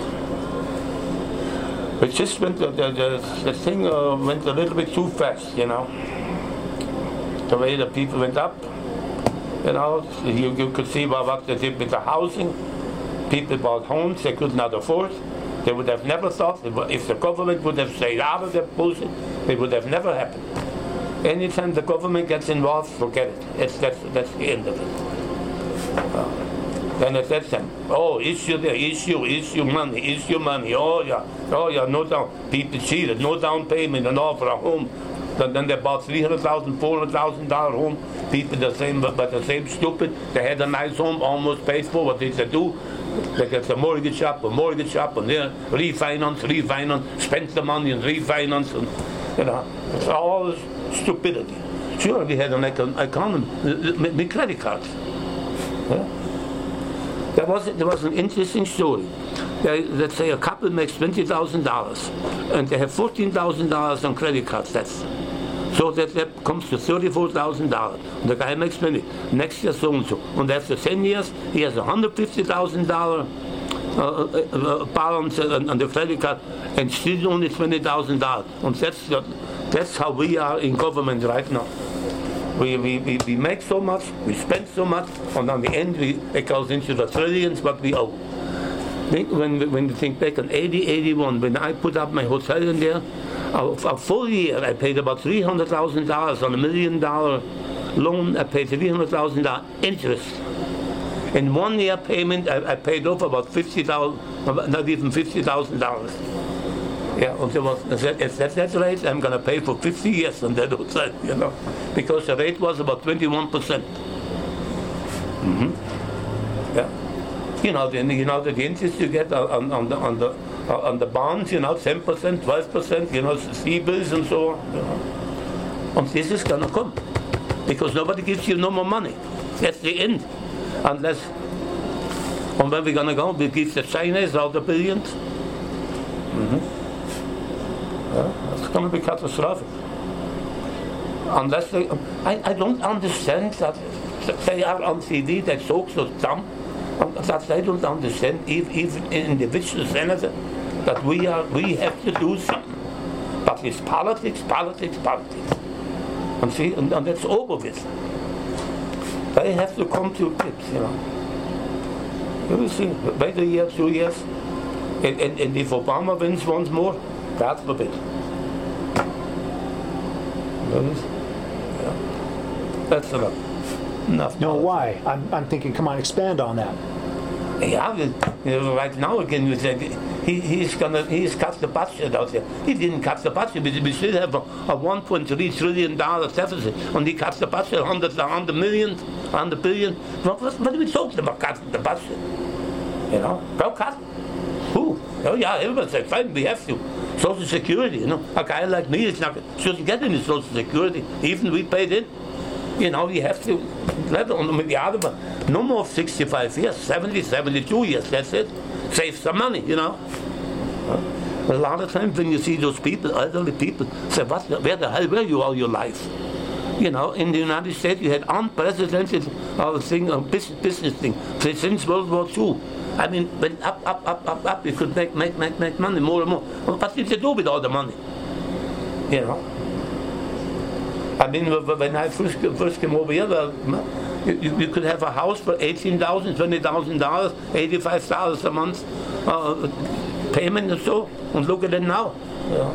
it just went, the, the, the, the thing uh, went a little bit too fast, you know. The way the people went up, you know, you, you could see what, what they did with the housing. People bought homes they could not afford. They would have never thought, if the government would have stayed out of that bullshit, it would have never happened. Anytime the government gets involved, forget it. It's, that's, that's the end of it. Uh, then at that time, oh, issue there, issue, issue money, issue money, oh yeah, oh yeah, no down, people cheated, no down payment and all for a home. Then, then they bought three hundred thousand, four hundred thousand dollar home. People the same, but, but the same stupid. They had a nice home, almost paid for. What did they do? They get a mortgage up, a mortgage up, and then refinance, refinance, spend the money and refinance, and you know, it's all stupidity. Sure, we had an econ- economy, with credit cards. Yeah? There was there was an interesting story. They, let's say a couple makes twenty thousand dollars, and they have fourteen thousand dollars on credit cards. That's so that, that comes to thirty-four thousand dollars. The guy makes money. Next year so and so, and after ten years, he has a hundred fifty thousand dollar uh, uh, balance on, on the credit card, and still only twenty thousand dollars. And that's the, that's how we are in government right now. We, we, we, we make so much, we spend so much, and on the end we, it goes into the trillions what we owe. Think, when, when you think back on eighty, eighty-one, when I put up my hotel in there, a, a full year I paid about three hundred thousand dollars on a million dollar loan. I paid three hundred thousand dollars interest. In one year payment, I, I paid off about fifty thousand dollars, not even fifty thousand dollars. Yeah, and there was, if that's that rate, I'm going to pay for fifty years on that hotel, you know, because the rate was about twenty-one percent. Mm-hmm. Yeah. You know, the, you know, the interest you get on, on the on the on the bonds, you know, ten percent, twelve percent, you know, C-bills and so on. You know. And this is going to come because nobody gives you no more money. That's the end. Unless, and where we're going to go, we give the Chinese all the billions. Mm-hmm. Yeah, it's going to be catastrophic. Unless they, I, I don't understand that they are on T V, they talk so dumb, that they don't understand, even individual senator, that we are we have to do something. But it's politics, politics, politics. And see, and, and that's over with. They have to come to grips, you know. You will see, wait a year, two years, and, and, and if Obama wins once more, God forbid. Yeah. That's enough. enough No, why? I'm, I'm thinking, come on, expand on that. Yeah, you know, right now again, you said he, he's gonna he's cut the budget out there. He didn't cut the budget, but we still have a, a one point three trillion dollar deficit, and he cuts the budget one hundred, one hundred million, one hundred billion. What, what, what are we talking about cutting the budget? You know, go cut. Who? Oh yeah, everybody said fine, we have to. Social Security, you know, a guy like me is not shouldn't get any Social Security, even we paid it. You know, you have to let on with the other one. No more sixty-five years, seventy, seventy-two years, that's it. Save some money, you know. A lot of times when you see those people, elderly people, say, what, where the hell were you all your life? You know, in the United States you had unprecedented uh, thing, uh, business, business thing since World War Two. I mean, went up, up, up, up, up, you could make, make, make, make money more and more. Well, what did they do with all the money? You know? I mean, when I first, first came over here, well, you, you could have a house for eighteen thousand dollars, twenty thousand dollars, eighty-five dollars a month uh, payment and so, and look at it now. You know?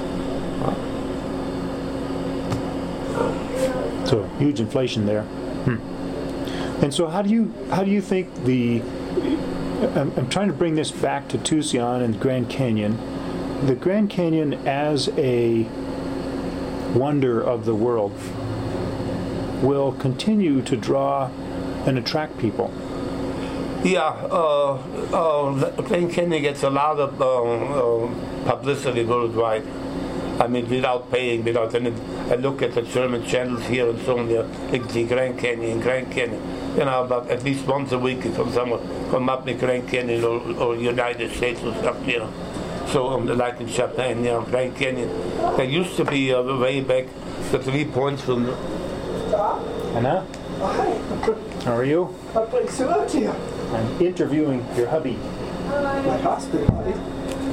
So huge inflation there. Hmm. And so how do you how do you think the I'm, I'm trying to bring this back to Tucson and Grand Canyon. The Grand Canyon as a wonder of the world will continue to draw and attract people. Yeah, uh, uh, Grand Canyon gets a lot of uh, uh, publicity worldwide. I mean, without paying, without any. I look at the German channels here and so on. There, like the Grand Canyon, Grand Canyon. You know, about at least once a week, from someone come up in Grand Canyon or, or United States or something. You know, so um, like in Japan, you know, Grand Canyon. There used to be uh, way back the three points from. Anna, Hi. how are you? I'm playing so to you. I'm interviewing your hubby. My husband, right?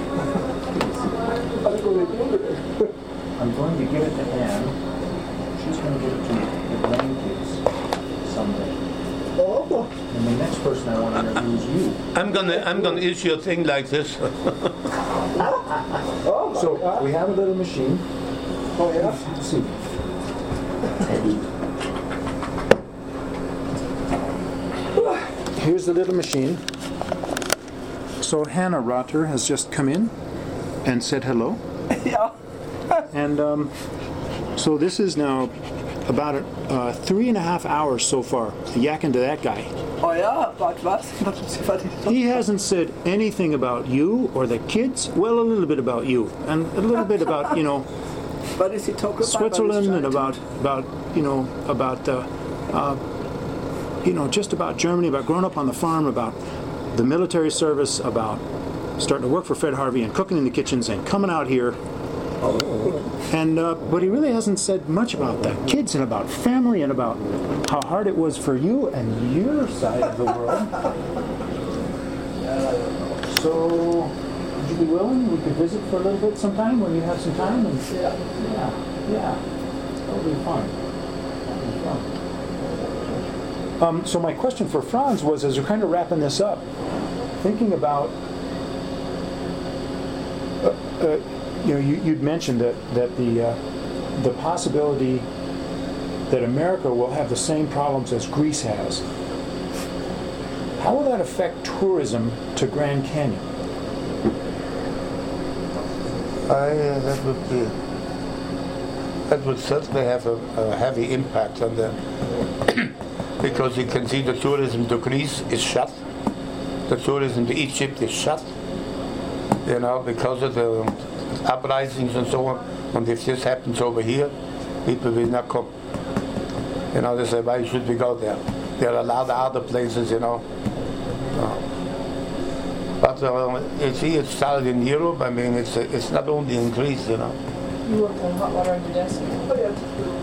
I'm going to do it. I'm going to give it to Anne. She's going to give it to the grandkids someday. Oh. And the next person I want to interview is you. I'm gonna I'm gonna issue a thing like this. Oh, So God. we have a little machine. Oh, yeah? Let's see. Here's the little machine. So Hannah Rotter has just come in and said hello. Yeah. And um, So this is now about uh, three and a half hours so far, yakking to that guy. Oh ja, warte, was? Was ist He hasn't said anything about you or the kids. Well, a little bit about you, and a little bit about, you know, What is he talking about? Switzerland, and about, about you know, about, uh, uh, you know, just about Germany, about growing up on the farm, about the military service, about starting to work for Fred Harvey and cooking in the kitchens and coming out here. And uh, but he really hasn't said much about the kids and about family and about how hard it was for you and your side of the world. So, would you be willing? We could visit for a little bit sometime when you have some time. And yeah, yeah, yeah, that'll be fun. That'll be fun. Um, so my question for Franz was, as we're kind of wrapping this up, thinking about. Uh, uh, You know, you, you'd mentioned that that the uh, the possibility that America will have the same problems as Greece has. How will that affect tourism to Grand Canyon? I, uh, that would be, that would certainly have a, a heavy impact on them. Because you can see the tourism to Greece is shut. The tourism to Egypt is shut. You know, because of the uprisings and so on. And if this happens over here, people will not come. You know, they say, why should we go there? There are a lot of other places, you know. Uh, but uh, you see, it started in Europe. I mean, it's it's not only in Greece, you know. You worked on hot water in Odessa. Oh, yeah.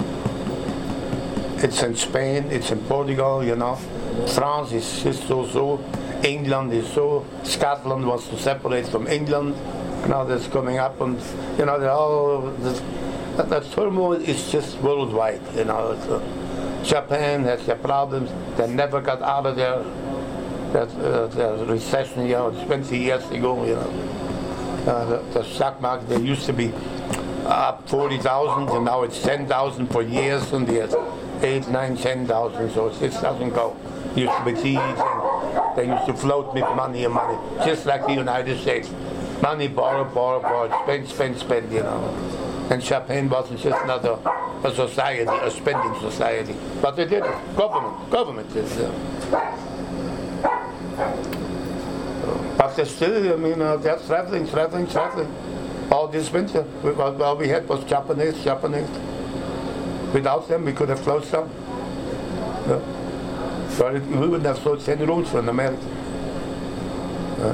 It's in Spain, it's in Portugal, you know. France is just so so. England is so. Scotland wants to separate from England. Now that's coming up, and you know, they're all this, that, that turmoil is just worldwide. You know, it's, uh, Japan has their problems. They never got out of their that uh, their recession. You know, twenty years ago. You know, uh, the, the stock market, they used to be up forty thousand, and now it's ten thousand for years, and there's eight, nine, ten thousand. So it doesn't go. It used to be teas, and they used to float with money and money, just like the United States. Money, borrow, borrow, borrow, spend, spend, spend, you know. And Japan wasn't just another a society, a spending society. But they did it. Government, government is uh, But they're still, I mean, uh, they're traveling, traveling, traveling. All this winter, we, all, all we had was Japanese, Japanese. Without them, we could have closed down. Yeah. But it, we wouldn't have sold ten rooms in America. Yeah.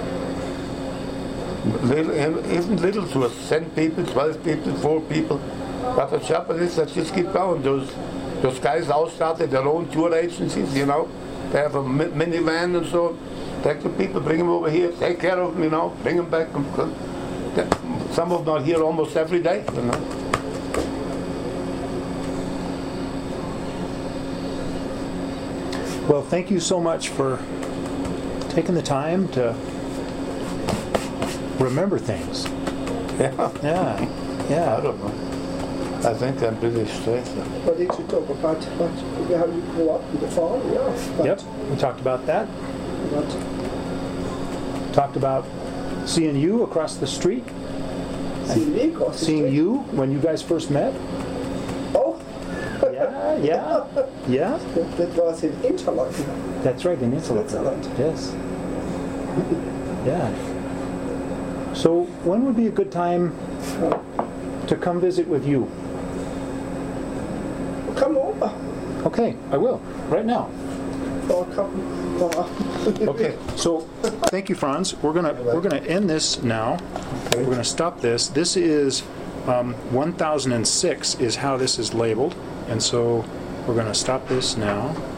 Little, even little to us, ten people, twelve people, four people. But the Japanese, that just keep going. Those those guys all started their own tour agencies, you know. They have a mi- minivan and so on. Take the people, bring them over here, take care of them, you know, bring them back. Some of them are here almost every day, you know. Well, thank you so much for taking the time to remember things. Yeah. Yeah, I yeah. don't know. I think I'm pretty straight. What did you talk about? What, how you grew up in the farm? Yeah. But Yep, we talked about that. What? Talked about seeing you across the street, Seeing me across the seeing street? you when you guys first met. Oh, Yeah, yeah, yeah. that, that was in Interlaken. That's right, in Italy. Switzerland. Yes. Yeah. So when would be a good time to come visit with you? Come over. Okay, I will, right now. Or come. Or, Okay, so thank you, Franz. We're gonna we're gonna end this now. We're gonna stop this. This is um, one thousand six is how this is labeled, and so we're gonna stop this now.